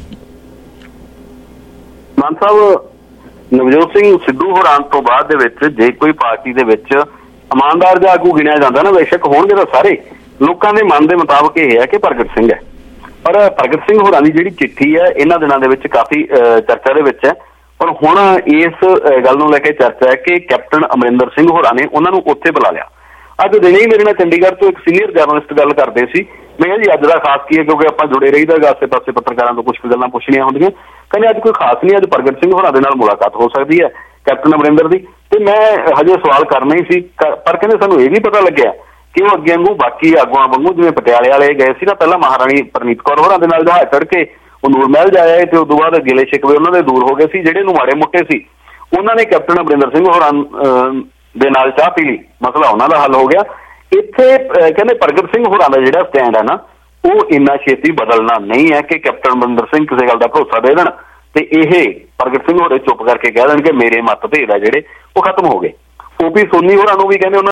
ਮਾਨ ਸਾਹਿਬ ਨਵਜੋਤ ਸਿੰਘ ਸਿੱਧੂ ਹੋਰਾਂ ਤੋਂ ਬਾਅਦ ਦੇ ਵਿੱਚ ਜੇ ਕੋਈ ਪਾਰਟੀ ਦੇ ਵਿੱਚ ਇਮਾਨਦਾਰ ਜਾਂ ਆਗੂ ਗਿਣਿਆ ਜਾਂਦਾ ਨਾ, ਬੇਸ਼ੱਕ ਹੋਣਗੇ ਤਾਂ ਸਾਰੇ, ਲੋਕਾਂ ਦੇ ਮਨ ਦੇ ਮੁਤਾਬਕ ਇਹ ਹੈ ਕਿ ਪ੍ਰਗਟ ਸਿੰਘ ਹੈ। ਪਰ ਪ੍ਰਗਟ ਸਿੰਘ ਹੋਰਾਂ ਦੀ ਜਿਹੜੀ ਚਿੱਠੀ ਹੈ ਇਹਨਾਂ ਦਿਨਾਂ ਦੇ ਵਿੱਚ ਕਾਫੀ ਚਰਚਾ ਦੇ ਵਿੱਚ ਹੈ। ਪਰ ਹੁਣ ਇਸ ਗੱਲ ਨੂੰ ਲੈ ਕੇ ਚਰਚਾ ਹੈ ਕਿ ਕੈਪਟਨ ਅਮਰਿੰਦਰ ਸਿੰਘ ਹੋਰਾਂ ਨੇ ਉਹਨਾਂ ਨੂੰ ਉੱਥੇ ਬੁਲਾ ਲਿਆ। ਅੱਜ ਦਿਨੇ ਹੀ ਮੇਰੇ ਨਾਲ ਚੰਡੀਗੜ੍ਹ ਤੋਂ ਇੱਕ ਸੀਨੀਅਰ ਜਰਨਲਿਸਟ ਗੱਲ ਕਰਦੇ ਸੀ। ਮੈਂ ਕਿਹਾ ਜੀ ਅੱਜ ਦਾ ਖਾਸ ਕੀ ਹੈ, ਕਿਉਂਕਿ ਆਪਾਂ ਜੁੜੇ ਰਹੀਦਾ ਆਸੇ ਪਾਸੇ ਪੱਤਰਕਾਰਾਂ ਤੋਂ ਕੁਛ ਕੁ ਗੱਲਾਂ ਪੁੱਛਣੀਆਂ ਹੁੰਦੀਆਂ। ਕਹਿੰਦੇ ਅੱਜ ਕੋਈ ਖਾਸ ਨਹੀਂ, ਅੱਜ ਪ੍ਰਗਟ ਸਿੰਘ ਹੋਰਾਂ ਦੇ ਨਾਲ ਮੁਲਾਕਾਤ ਹੋ ਸਕਦੀ ਹੈ ਕੈਪਟਨ ਅਮਰਿੰਦਰ ਦੀ। ਤੇ ਮੈਂ ਹਜੇ ਸਵਾਲ ਕਰਨਾ ਹੀ ਸੀ, ਪਰ ਕਹਿੰਦੇ ਸਾਨੂੰ ਇਹ ਵੀ ਪਤਾ ਲੱਗਿਆ ਕਿ ਉਹ ਅੱਗੇ ਵਾਂਗੂ ਬਾਕੀ ਆਗੂਆਂ ਵਾਂਗੂ ਜਿਵੇਂ ਪਟਿਆਲੇ ਵਾਲੇ ਗਏ ਸੀ ਨਾ, ਪਹਿਲਾਂ ਮਹਾਰਾਣੀ ਪ੍ਰਨੀਤ ਕੌਰ ਹੋਰਾਂ ਦੇ ਨਾਲ ਜਹਾਜ਼ ਚੜ੍ਹ ਕੇ ਉਹ ਨੂਰ ਮਹਿਲ ਜਾਇਆ ਤੇ ਉਸ ਤੋਂ ਬਾਅਦ ਗਿਲੇ ਸ਼ਿਕਵੇ ਉਹਨਾਂ ਦੇ ਦੂਰ ਹੋ ਗਏ ਸੀ। ਜਿਹੜੇ ਨੂੰ ਮਾੜੇ ਮੋਟੇ ਸੀ ਉਹਨਾਂ ਨੇ ਕੈਪਟਨ ਅਮਰਿੰਦਰ ਸਿੰਘ ਹੋਰਾਂ ਦੇ ਨਾਲ ਚਾਹ ਪੀ ਲਈ, ਮਸਲਾ ਉਹਨਾਂ ਦਾ ਹੱਲ ਹੋ ਗਿਆ। ਇੱਥੇ ਕਹਿੰਦੇ ਪ੍ਰਗਟ ਸਿੰਘ ਹੋਰਾਂ ਦਾ ਜਿਹੜਾ ਸਟੈਂਡ ਹੈ ਨਾ, ਉਹ ਇੰਨਾ ਛੇਤੀ ਬਦਲਣਾ ਨਹੀਂ ਹੈ ਕਿ ਕੈਪਟਨ ਅਮਰਿੰਦਰ ਸਿੰਘ ਕਿਸੇ ਗੱਲ ਦਾ ਭਰੋਸਾ ਦੇ ਦੇਣ ਤੇ ਇਹ ਪ੍ਰਗਟ ਸਿੰਘ ਹੋਰੇ ਚੁੱਪ ਕਰਕੇ ਕਹਿ ਦੇਣ ਕਿ ਮੇਰੇ ਮਤਭੇਦ ਆ ਜਿਹੜੇ ਉਹ ਖਤਮ ਹੋ ਗਏ। ਓਪੀ ਸੋਨੀ ਹੋਰਾਂ ਨੂੰ ਵੀ ਕਹਿੰਦੇ ਉਹਨਾਂ